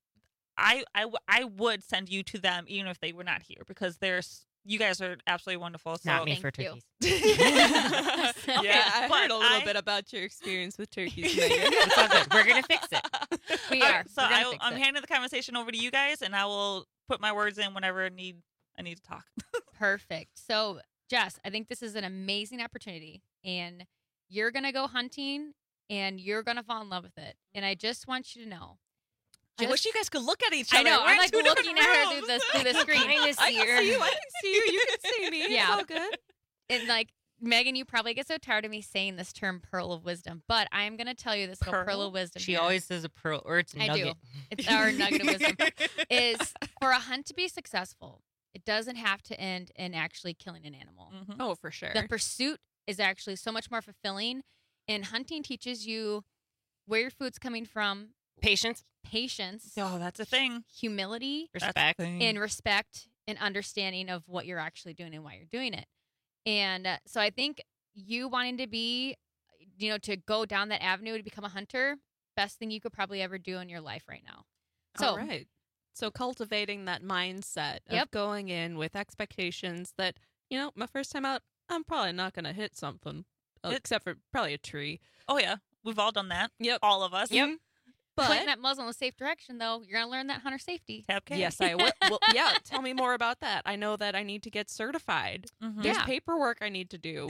I would send you to them even if they were not here because you guys are absolutely wonderful. So Not me for turkeys. Yeah, I but heard a little bit about your experience with turkeys, Megan. It's all good. We're going to fix it. We All are. right, so We're gonna fix I'm it. handing the conversation over to you guys, and I will put my words in whenever I need to talk. Perfect. So, Jess, I think this is an amazing opportunity, and you're going to go hunting, and you're going to fall in love with it. And I just want you to know. I wish you guys could look at each other. I know. We're I'm in like two different looking at her rooms. through the screen. I can see her. I can see you. I can see you. You can see me. Yeah. It's all good. And like Megan, you probably get so tired of me saying this term "pearl of wisdom," but I am going to tell you this little pearl of wisdom. She here. always says a pearl, or it's a I nugget. do. It's our nugget of wisdom. Is for a hunt to be successful, it doesn't have to end in actually killing an animal. Oh, for sure. The pursuit is actually so much more fulfilling. And hunting teaches you where your food's coming from. Patience. Oh, that's a thing. Humility. Respect. And respect and understanding of what you're actually doing and why you're doing it. And so I think you wanting to be, to go down that avenue to become a hunter, best thing you could probably ever do in your life right now. So, all right. So cultivating that mindset of going in with expectations that, my first time out, I'm probably not going to hit something except for probably a tree. Oh, yeah. We've all done that. Yep. All of us. Yep. But pointing that muzzle in a safe direction, though, you're going to learn that hunter safety. Tab K. Yes, I will. Well, yeah, tell me more about that. I know that I need to get certified. There's paperwork I need to do.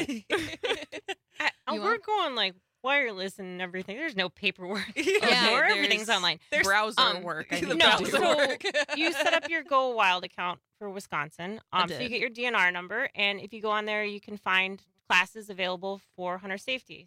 We're going like wireless and everything. There's no paperwork. Yeah, everything's online. There's browser work. I need No, to do. so you set up your Go Wild account for Wisconsin. So you get your DNR number, and if you go on there, you can find classes available for hunter safety.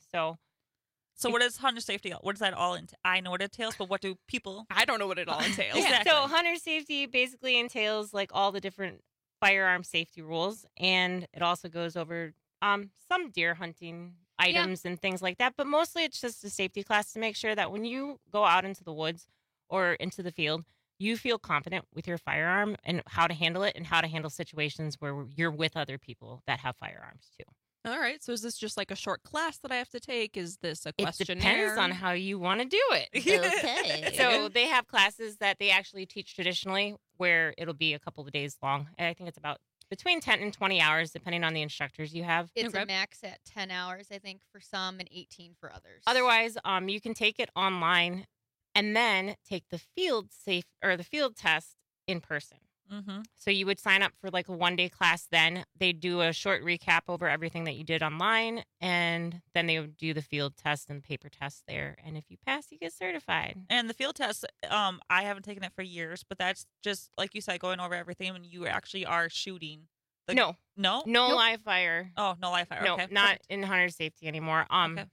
So what is hunter safety? What does that all entail? I know what it entails, but what do people? I don't know what it all entails. Exactly. So hunter safety basically entails like all the different firearm safety rules, and it also goes over some deer hunting items and things like that. But mostly it's just a safety class to make sure that when you go out into the woods or into the field, you feel confident with your firearm and how to handle it and how to handle situations where you're with other people that have firearms too. All right. So is this just like a short class that I have to take? Is this a It questionnaire? depends on how you want to do it. Okay. So they have classes that they actually teach traditionally where it'll be a couple of days long. I think it's about between 10 and 20 hours, depending on the instructors you have. It's a max at 10 hours, I think, for some and 18 for others. Otherwise, you can take it online and then take the field test in person. Mm-hmm. So you would sign up for like a one-day class then. They'd do a short recap over everything that you did online, and then they would do the field test and the paper test there. And if you pass, you get certified. And the field test, I haven't taken it for years, but that's just, like you said, going over everything when you actually are shooting. No? Nope. Live fire. Oh, no live fire. No, Okay. not in hunter safety anymore. Okay.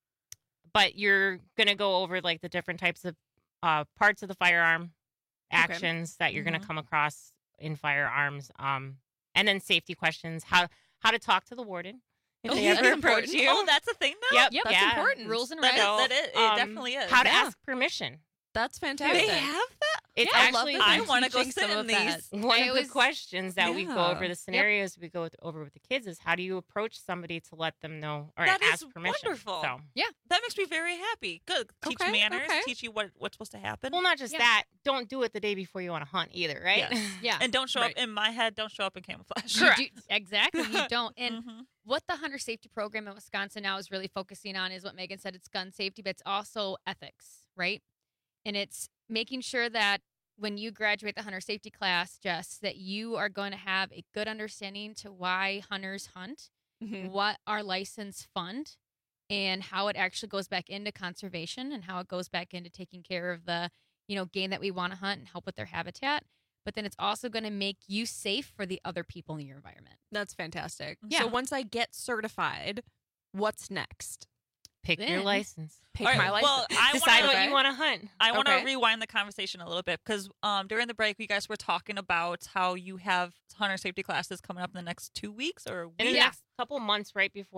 But you're going to go over like the different types of parts of the firearm, actions that you're going to come across in firearms, and then safety questions, how to talk to the warden if they ever approach you. Oh, that's a thing now? Yep, That's important. Rules and That regs. it definitely is. How to ask permission. That's fantastic. They have that? It's I actually love that I they're want to go teaching sit some in of these. that. one I of always- the questions that we go Yeah. over, the scenarios we go over with the kids is how do you approach somebody to let them know or That ask is permission. wonderful. So, That makes me very happy. Good. Teach Okay, manners. okay. Teach you what's supposed to happen. well, not just that. Don't do it the day before you want to hunt either, right? Yes. Yeah. And don't show Right. up in my head. Don't show up in camouflage. You do- exactly. You don't. And Mhm. what the hunter safety program in Wisconsin now is really focusing on is what Megan said. It's gun safety, but it's also ethics, right? And it's making sure that when you graduate the hunter safety class, Jess, that you are going to have a good understanding to why hunters hunt, what our license fund, and how it actually goes back into conservation and how it goes back into taking care of the, game that we want to hunt and help with their habitat. But then it's also going to make you safe for the other people in your environment. That's fantastic. Yeah. So once I get certified, what's next? Pick your Then- license. Pick All right, my license. well, I Decide wanna, what you want to hunt. I want to Okay. rewind the conversation a little bit because during the break, you guys were talking about how you have hunter safety classes coming up in the next 2 weeks or In the week. next couple months,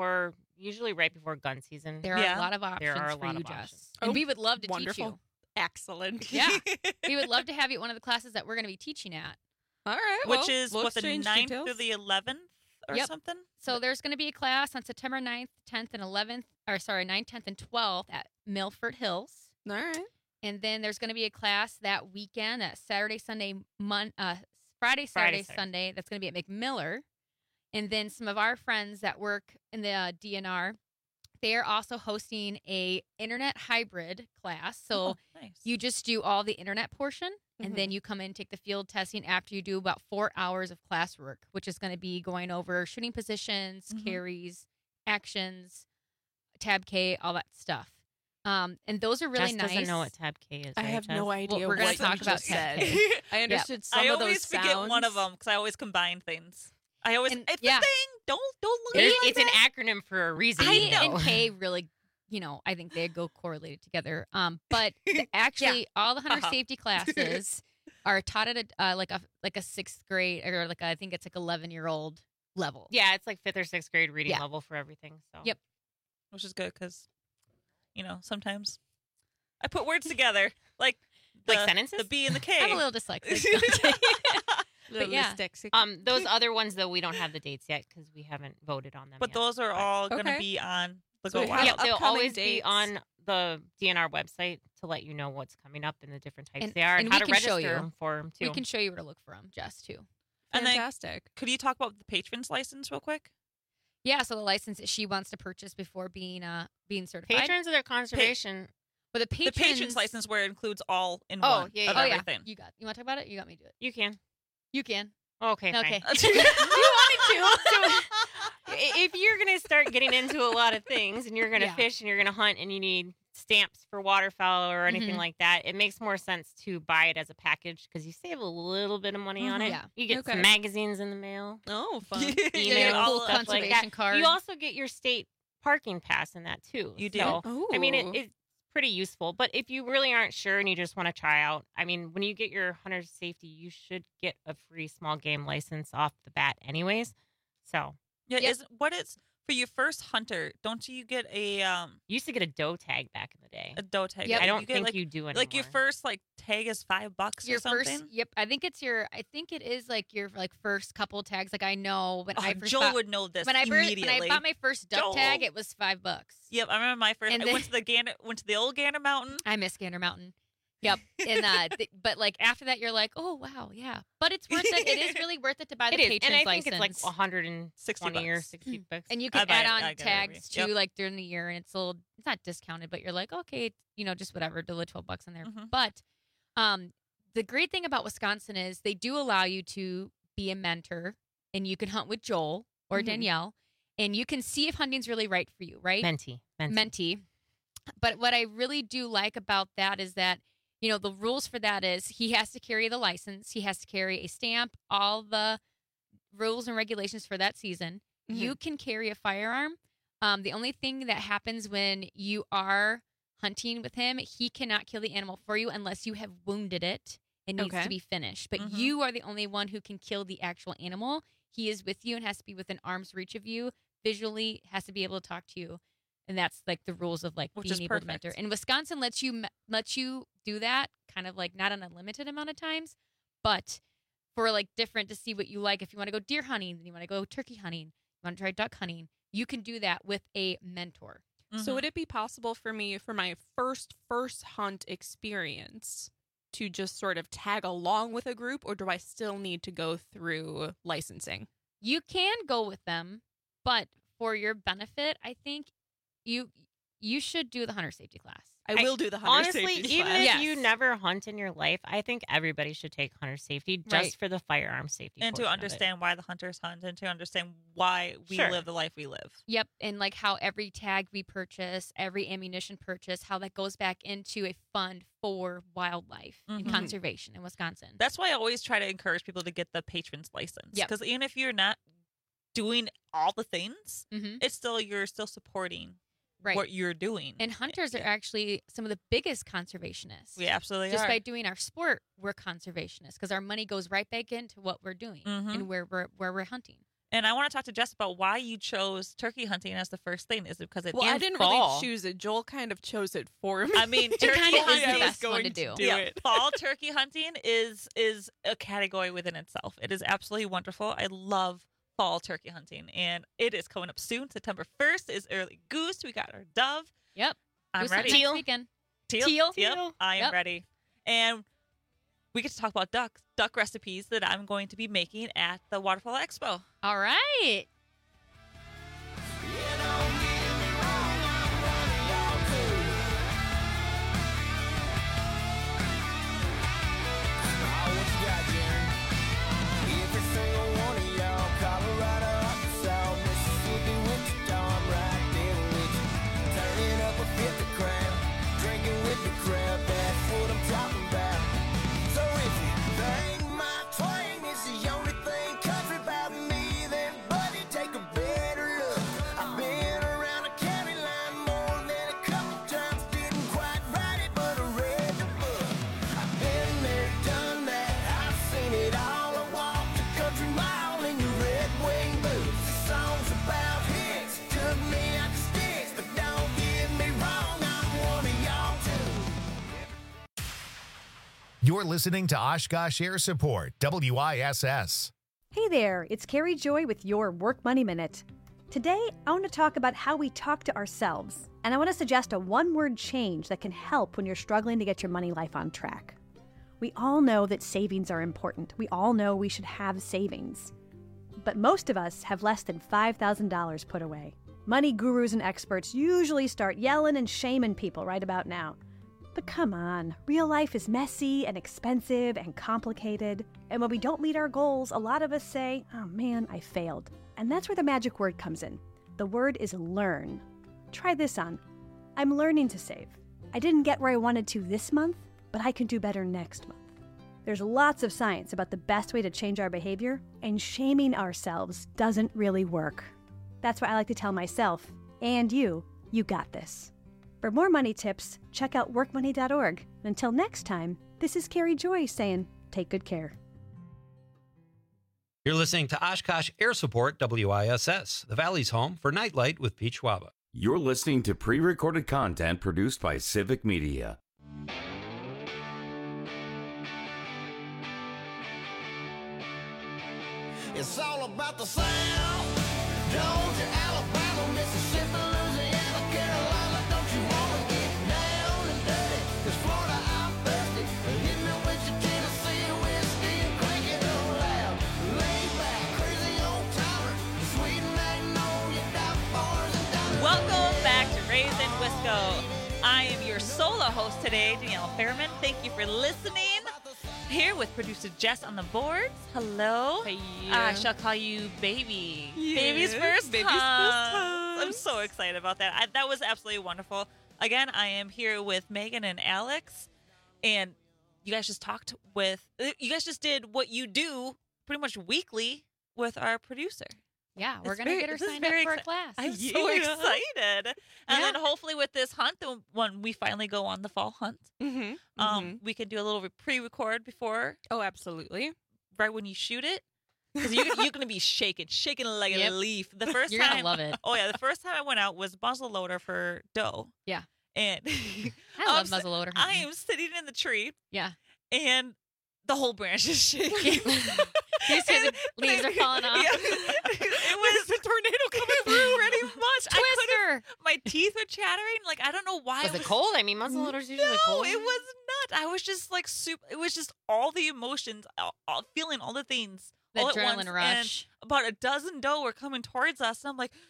usually right before gun season. There are Yeah. a lot of options There are a for lot you, of Jess. options. And Oh, we would love to wonderful. teach you. Excellent. Yeah. We would love to have you at one of the classes that we're going to be teaching at. All right. Which well, is we'll what, the exchange 9th details. through the 11th or Yep. something? So there's going to be a class on September 9th, 10th, and 11th, 9th, 10th, and 12th at Milford Hills. All right. And then there's going to be a class that weekend, that Saturday, Sunday, Friday, Saturday, Saturday. Sunday. That's going to be at McMiller. And then some of our friends that work in the DNR, they are also hosting a internet hybrid class. So Oh, nice. you just do all the internet portion, and then you come in and take the field testing after you do about 4 hours of classwork, which is going to be going over shooting positions, carries, actions, tab K, all that stuff. And those are really Jess nice. doesn't know what tab K is. I right, have no Jess? idea Well, we're gonna what talk you about just tab said. K. I understood some I of always those forget one of sounds. them because I always combine things. I always, And- it's yeah. a thing. Don't look at it like It's an that. acronym for a reason. T you know. and K really, I think they go correlated together. But actually, all the hunter safety classes are taught at a like a 6th grade or I think it's like 11-year-old level. Yeah, it's like 5th or 6th grade reading level for everything. So Yep. Which is good because, sometimes I put words together like sentences, the B and the K. I'm a little dyslexic. But yeah, those other ones though, we don't have the dates yet because we haven't voted on them. But yet. those are all going to be on the Go Wild. Yep, they'll always be on the DNR website to let you know what's coming up and the different types they are and how to register for them too. We can show you where to look for them, Jess, too. Fantastic. Could you talk about the patron's license real quick? Yeah, so the license that she wants to purchase before being certified. Patrons of their conservation. But the patron's license where it includes all in one of everything. You want to talk about it? You got me to do it. You can. You can. Okay, okay. Fine. Do you want me to? So, if you're going to start getting into a lot of things and you're going to fish and you're going to hunt and you need stamps for waterfowl or anything like that, it makes more sense to buy it as a package because you save a little bit of money on it. Yeah. You get some magazines in the mail. Oh, fun. Email, all stuff conservation like that. card. You also get your state parking pass in that too. You do? So, I mean, it's pretty useful. But if you really aren't sure and you just want to try out, I mean, when you get your hunter's safety, you should get a free small game license off the bat anyways. So what is for your first hunter? Don't you get a you used to get a doe tag back in the day. A doe tag. I don't think you do anymore. Like your first tag is $5 your or something. First, yep. I think it is like your first couple tags. Like I know when I first Joel would know this immediately. When I bought my first duck tag, it was $5. Yep, I remember my first. I went to the old Gander Mountain. I miss Gander Mountain. Yep, and but like after that, you're like, oh wow, yeah. But it's worth it. It is really worth it to buy the patron's and I license. think it's like $120 or $60. And you can add on tags too, like during the year, and it's not discounted, but you're like, okay, just whatever, do the $12 in there. But the great thing about Wisconsin is they do allow you to be a mentor, and you can hunt with Joel or Danielle, and you can see if hunting's really right for you, right? Mentee. But what I really do like about that is that, the rules for that is he has to carry the license. He has to carry a stamp, all the rules and regulations for that season. You can carry a firearm. The only thing that happens when you are hunting with him, he cannot kill the animal for you unless you have wounded it. It needs to be finished. But you are the only one who can kill the actual animal. He is with you and has to be within arm's reach of you. Visually, has to be able to talk to you. And that's like the rules of being able to mentor. And Wisconsin lets you do that kind of like not an unlimited amount of times, but for different to see what you like. If you want to go deer hunting, then you want to go turkey hunting, you want to try duck hunting, you can do that with a mentor. So would it be possible for me for my first hunt experience to just sort of tag along with a group, or do I still need to go through licensing? You can go with them, but for your benefit, I think you should do the hunter safety class. I will do the hunter safety class. Honestly, even if you never hunt in your life, I think everybody should take hunter safety just for the firearm safety. And to understand why the hunters hunt and to understand why we live the life we live. Yep. And how every tag we purchase, every ammunition purchase, how that goes back into a fund for wildlife and conservation in Wisconsin. That's why I always try to encourage people to get the patron's license. Because even if you're not doing all the things, you're still supporting what you're doing. And hunters are actually some of the biggest conservationists. We absolutely Just are. by doing our sport, we're conservationists because our money goes right back into what we're doing and where we're hunting. And I want to talk to Jess about why you chose turkey hunting as the first thing. Is it because it's I didn't really choose it. Joel kind of chose it for me. I mean, turkey hunting is the best one to do. Fall turkey hunting is a category within itself. It is absolutely wonderful. I love fall turkey hunting, and it is coming up soon. September 1st is early goose. We got our dove. Yep. I'm goose ready. Next weekend. Teal. Yep. I am ready. And we get to talk about duck recipes that I'm going to be making at the Waterfowl Expo. All right. You're listening to Oshkosh Air Support, WISS. Hey there, it's Carrie Joy with your Work Money Minute. Today, I want to talk about how we talk to ourselves, and I want to suggest a one-word change that can help when you're struggling to get your money life on track. We all know that savings are important. We all know we should have savings. But most of us have less than $5,000 put away. Money gurus and experts usually start yelling and shaming people right about now. But come on, real life is messy and expensive and complicated. And when we don't meet our goals, a lot of us say, oh man, I failed. And that's where the magic word comes in. The word is learn. Try this on. I'm learning to save. I didn't get where I wanted to this month, but I can do better next month. There's lots of science about the best way to change our behavior, and shaming ourselves doesn't really work. That's why I like to tell myself, and you got this. For more money tips, check out workmoney.org. Until next time, this is Carrie Joy saying, take good care. You're listening to Oshkosh Air Support, WISS, the Valley's home for Nightlight with Pete Schwaba. You're listening to pre-recorded content produced by Civic Media. It's all about the sound. Georgia, Alabama, Mississippi, Louisiana, Carolina. Don't you wanna get down and dirty? 'Cause Florida, I'm thirsty. Hit me with your Tennessee whiskey and crank it up loud. Lay back, crazy old timer, sweet magnolia, down bars and down. Welcome back to Raised in Wisco. I am your solo host today, Danielle Fairman. Thank you for listening. Here with producer Jess on the boards. Hello. Hey. I shall call you Baby. Yeah. Baby's first Baby's time. first I'm so excited about that. That was absolutely wonderful. Again, I am here with Megan and Alex, and you guys just did what you do pretty much weekly with our producer. Yeah, we're going to get her signed up for a class. I'm so excited. And then hopefully with this hunt, when we finally go on the fall hunt, we can do a little pre-record before. Oh, absolutely. Right when you shoot it. Because you're going to be shaking like a leaf. The first You're time, going to love it. Oh, yeah. The first time I went out was muzzleloader for doe. Yeah. And I love muzzleloader. I am sitting in the tree. Yeah. And the whole branch is shaking. You see the leaves are falling off. Yeah. It was a tornado coming through pretty much. Twister. My teeth were chattering. Like, I don't know why. Was it cold? I mean, muzzleloader's usually cold. No, it was not. I was just like super. It was just all the emotions, feeling all the things. The all adrenaline at once. rush. And about a dozen doe were coming towards us. And I'm like,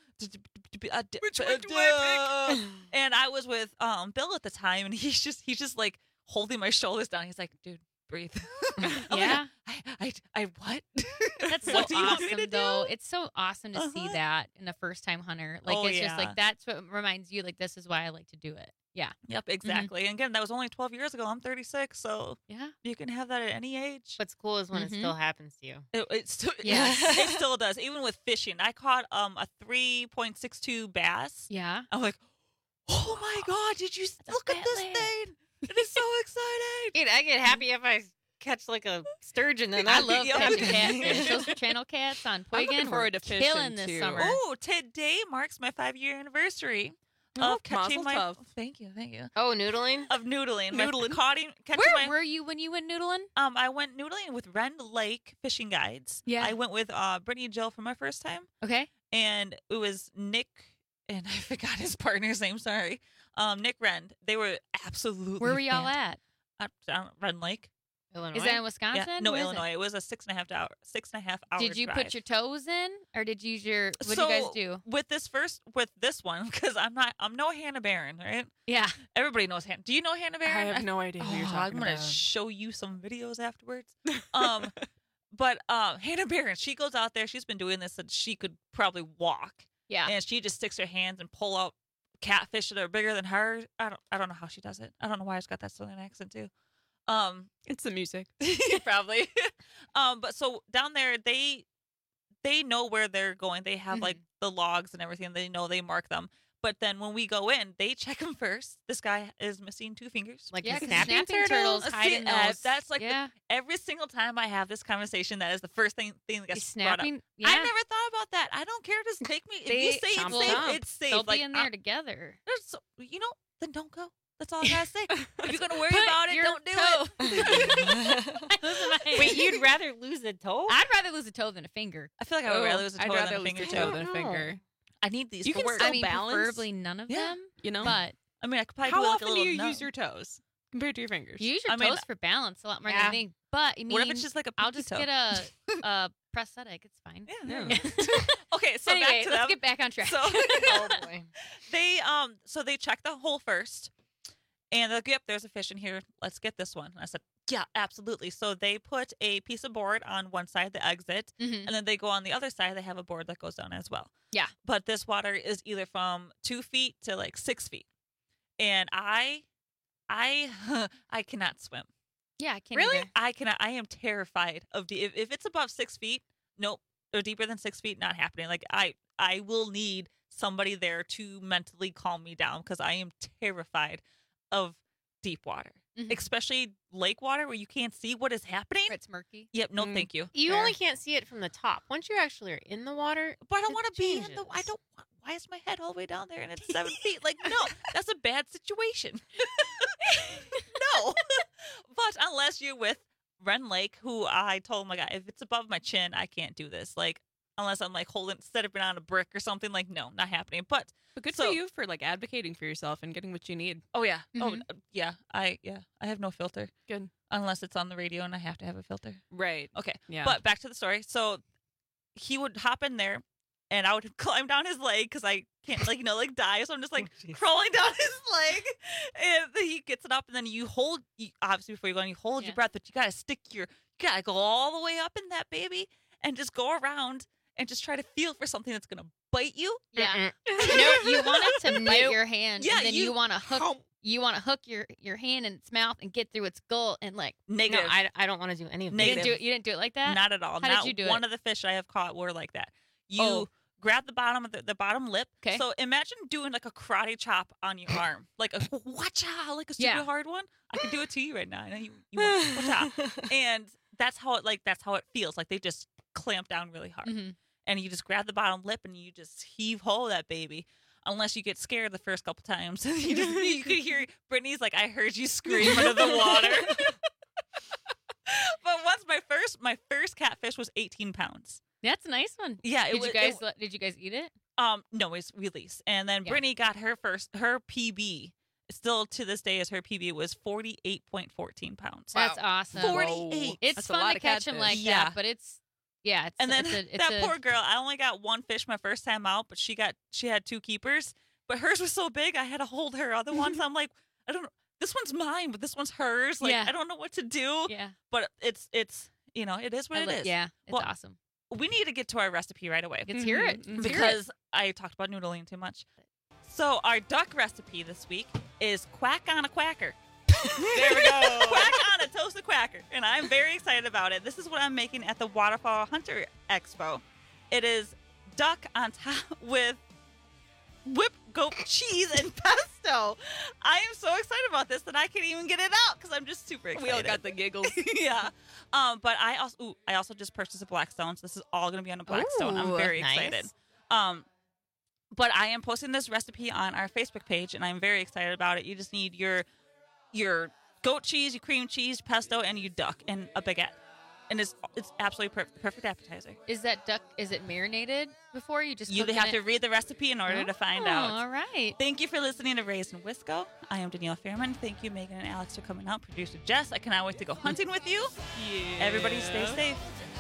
which way do I pick? And I was with Bill at the time, and he's just like holding my shoulders down. He's like, dude, breathe. Yeah. I what? That's so What do you want me awesome, to though. do? It's so awesome to see that in the first time hunter. Like, Oh, it's just yeah. like, that's what reminds you, like, this is why I like to do it. Yeah. Yep, exactly. And again, that was only 12 years ago. I'm 36, so yeah, you can have that at any age. What's cool is when it still happens to you. It still, Yes. it still does. Even with fishing, I caught a 3.62 bass. Yeah. I'm like, oh my god! Did you look at this thing? It is so exciting. Dude, I get happy if I catch like a sturgeon. Then I love Yep. catching catfish. Those channel cats on I'm Poygan looking forward were to fishing, killing this too. summer. Oh, today marks my 5-year anniversary Oh, of catching mazel my. tov. Thank you. Oh, noodling. Of noodling. Noodling. Catching Where my. were you when you went noodling? I went noodling with Rend Lake Fishing Guides. Yeah. I went with Brittany and Jill for my first time. Okay. And it was Nick, and I forgot his partner's name. Sorry, Nick Rend. They were absolutely. Where were y'all at? Rend Lake, Illinois. Is that in Wisconsin? Yeah, no, Where is Illinois. It? It was a 6.5 hour. Did you drive. put your toes in, or did you use your? What So, do you guys do? with this one? Because I'm no Hannah Barron, right? Yeah. Everybody knows Hannah. Do you know Hannah Barron? I have no idea who you're I'm talking gonna about. show you some videos afterwards. But Hannah Barron, she goes out there. She's been doing this since she could probably walk. Yeah. And she just sticks her hands and pull out catfish that are bigger than her. I don't know how she does it. I don't know why she's got that southern accent too. It's the music. Probably. But so down there they know where they're going. They have like the logs and everything. They know, they mark them. But then when we go in, they check them first. This guy is missing 2 fingers. Like Yeah, the 'cause snapping turtles See, hide in those. that's like yeah. every single time I have this conversation, that is the first thing that gets brought up. Snapping. Yeah. I never thought about that. I don't care. Just take me. If you say it's Chomp safe, chomp. it's safe. They'll like, be in there together. then don't go. That's all I gotta say. If you're gonna worry about it, don't do it. Wait, you'd rather lose a toe? I'd rather lose a toe than a finger. I feel like I would rather lose a toe I'd rather than a lose finger a too. toe than a finger. I need these You for can work. still balance. Preferably none of them. You know, But I mean, I could probably how do like often a do little you nut. use your toes compared to your fingers? you use your I mean, toes for balance a lot more yeah. than anything. But I mean, What if it's just like a I'll pinky just toe? get a prosthetic. It's fine. Yeah. Okay, so anyway, back to let's them. get back on track. So Oh boy. they checked the hole first, and they're like, "Yep, there's a fish in here. Let's get this one." And I said, "Yeah, absolutely." So they put a piece of board on one side of the exit, Mhm. and then they go on the other side. They have a board that goes down as well. Yeah. But this water is either from 2 feet to like 6 feet, and I cannot swim. Yeah, I can't Really? either. I cannot. I am terrified of if it's above 6 feet. Nope. Or deeper than 6 feet, not happening. Like I will need somebody there to mentally calm me down because I am terrified of deep water, especially lake water where you can't see what is happening. It's murky. Yep. No, thank you. You Fair. only can't see it from the top. Once you actually are in the water, But I don't want to be in changes. the. I don't. Why is my head all the way down there and it's 7 feet? Like no, that's a bad situation. No. But unless you're with Ren Lake, who I told him, like, if it's above my chin, I can't do this. Like, unless I'm like holding, stepping on a brick or something, like, no, not happening. But good so- for you for like advocating for yourself and getting what you need. Oh yeah. Mhm. Yeah. I have no filter. Good. Unless it's on the radio and I have to have a filter. Right. Okay. Yeah. But back to the story. So he would hop in there and I would climb down his leg because I can't, like, die. So I'm just like crawling down his leg. And then he gets it up and then you hold, obviously before you go on, you hold your breath, but you got to go all the way up in that baby and just go around and just try to feel for something that's going to bite you. Yeah. No, you want it to bite your hand, Yeah, and then you want to hook. You want to hook your hand in its mouth and get through its gullet and like Negative. No, I don't want to do any of You that. didn't, you didn't do it like that. Not at all. How Not did you do one it? of the fish I have caught were like that. You grab the bottom of the bottom lip. Okay. So imagine doing like a karate chop on your arm, like a watcha, like a super Yeah. hard one. I could do it to you right now. I know you want watcha. And that's how it feels. Like they just clamp down really hard. Mhm. And you just grab the bottom lip and you just heave ho that baby. Unless you get scared the first couple times. You could hear Brittany's like, I heard you scream under the water. But once my first catfish was 18 pounds. That's a nice one. Yeah, Did you guys eat it? No, it's released. And then Brittany got her PB. Still to this day, as her PB was 48.14 pounds. That's awesome. 48. It's That's a fun lot to of catch them catfish. like Yeah. that, but it's And then it's that a- poor girl, I only got one fish my first time out, but she had two keepers. But hers was so big, I had to hold her other ones. I'm like, I don't know. This one's mine, but this one's hers. Like, Yeah. I don't know what to do. Yeah. But it's it is what it is. Yeah, it's Well, awesome. We need to get to our recipe right away. Let's hear it. Let's hear Because I talked about noodling too much. So our duck recipe this week is quack on a quacker. There we go. Quack on a toasted quacker. And I'm very excited about it. This is what I'm making at the Waterfall Hunter Expo. It is duck on top with whipped goat cheese and pesto. I am so excited about this that I can't even get it out because I'm just super excited. We all got the giggles. Yeah. But I also just purchased a Blackstone, so this is all going to be on a Blackstone. I'm Ooh, very nice. excited. But I am posting this recipe on our Facebook page, and I'm very excited about it. You just need your goat cheese, your cream cheese, pesto, and your duck, and a baguette. And it's absolutely perfect appetizer. Is that duck? Is it marinated before you just? You cook have it to read the recipe in order to find out. All right. Thank you for listening to Raised in Wisco. I am Danielle Fairman. Thank you, Megan and Alex, for coming out. Producer Jess, I cannot wait to go hunting with you. Yeah. Everybody stay safe.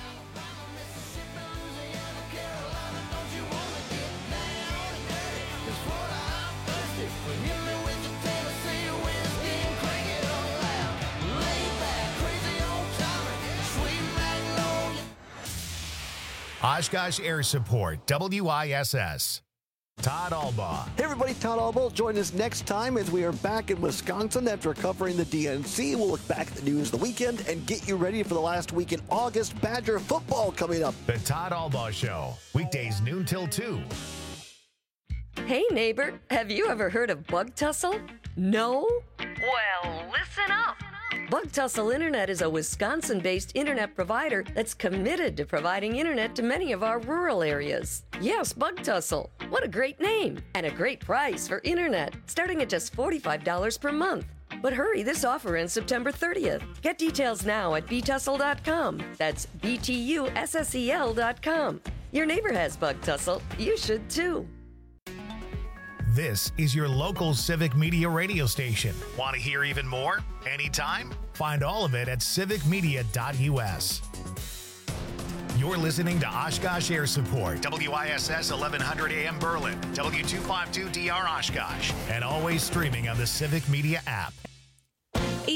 Oshkosh Air Support, WISS. Todd Albaugh. Hey everybody, Todd Albaugh. Join us next time as we are back in Wisconsin after covering the DNC. We'll look back at the news of the weekend and get you ready for the last week in August. Badger football coming up. The Todd Albaugh Show, weekdays noon till 2. Hey neighbor, have you ever heard of bug tussle? No? Well, listen up. Bug Tussle Internet is a Wisconsin-based internet provider that's committed to providing internet to many of our rural areas. Yes, Bug Tussle. What a great name and a great price for internet, starting at just $45 per month. But hurry, this offer ends September 30th. Get details now at btussle.com. That's BTUSSEL.com. Your neighbor has Bug Tussle. You should too. This is your local Civic Media radio station. Want to hear even more? Anytime? Find all of it at civicmedia.us. You're listening to Oshkosh Air Support, WISS 1100 AM Berlin, W252DR Oshkosh, and always streaming on the Civic Media app.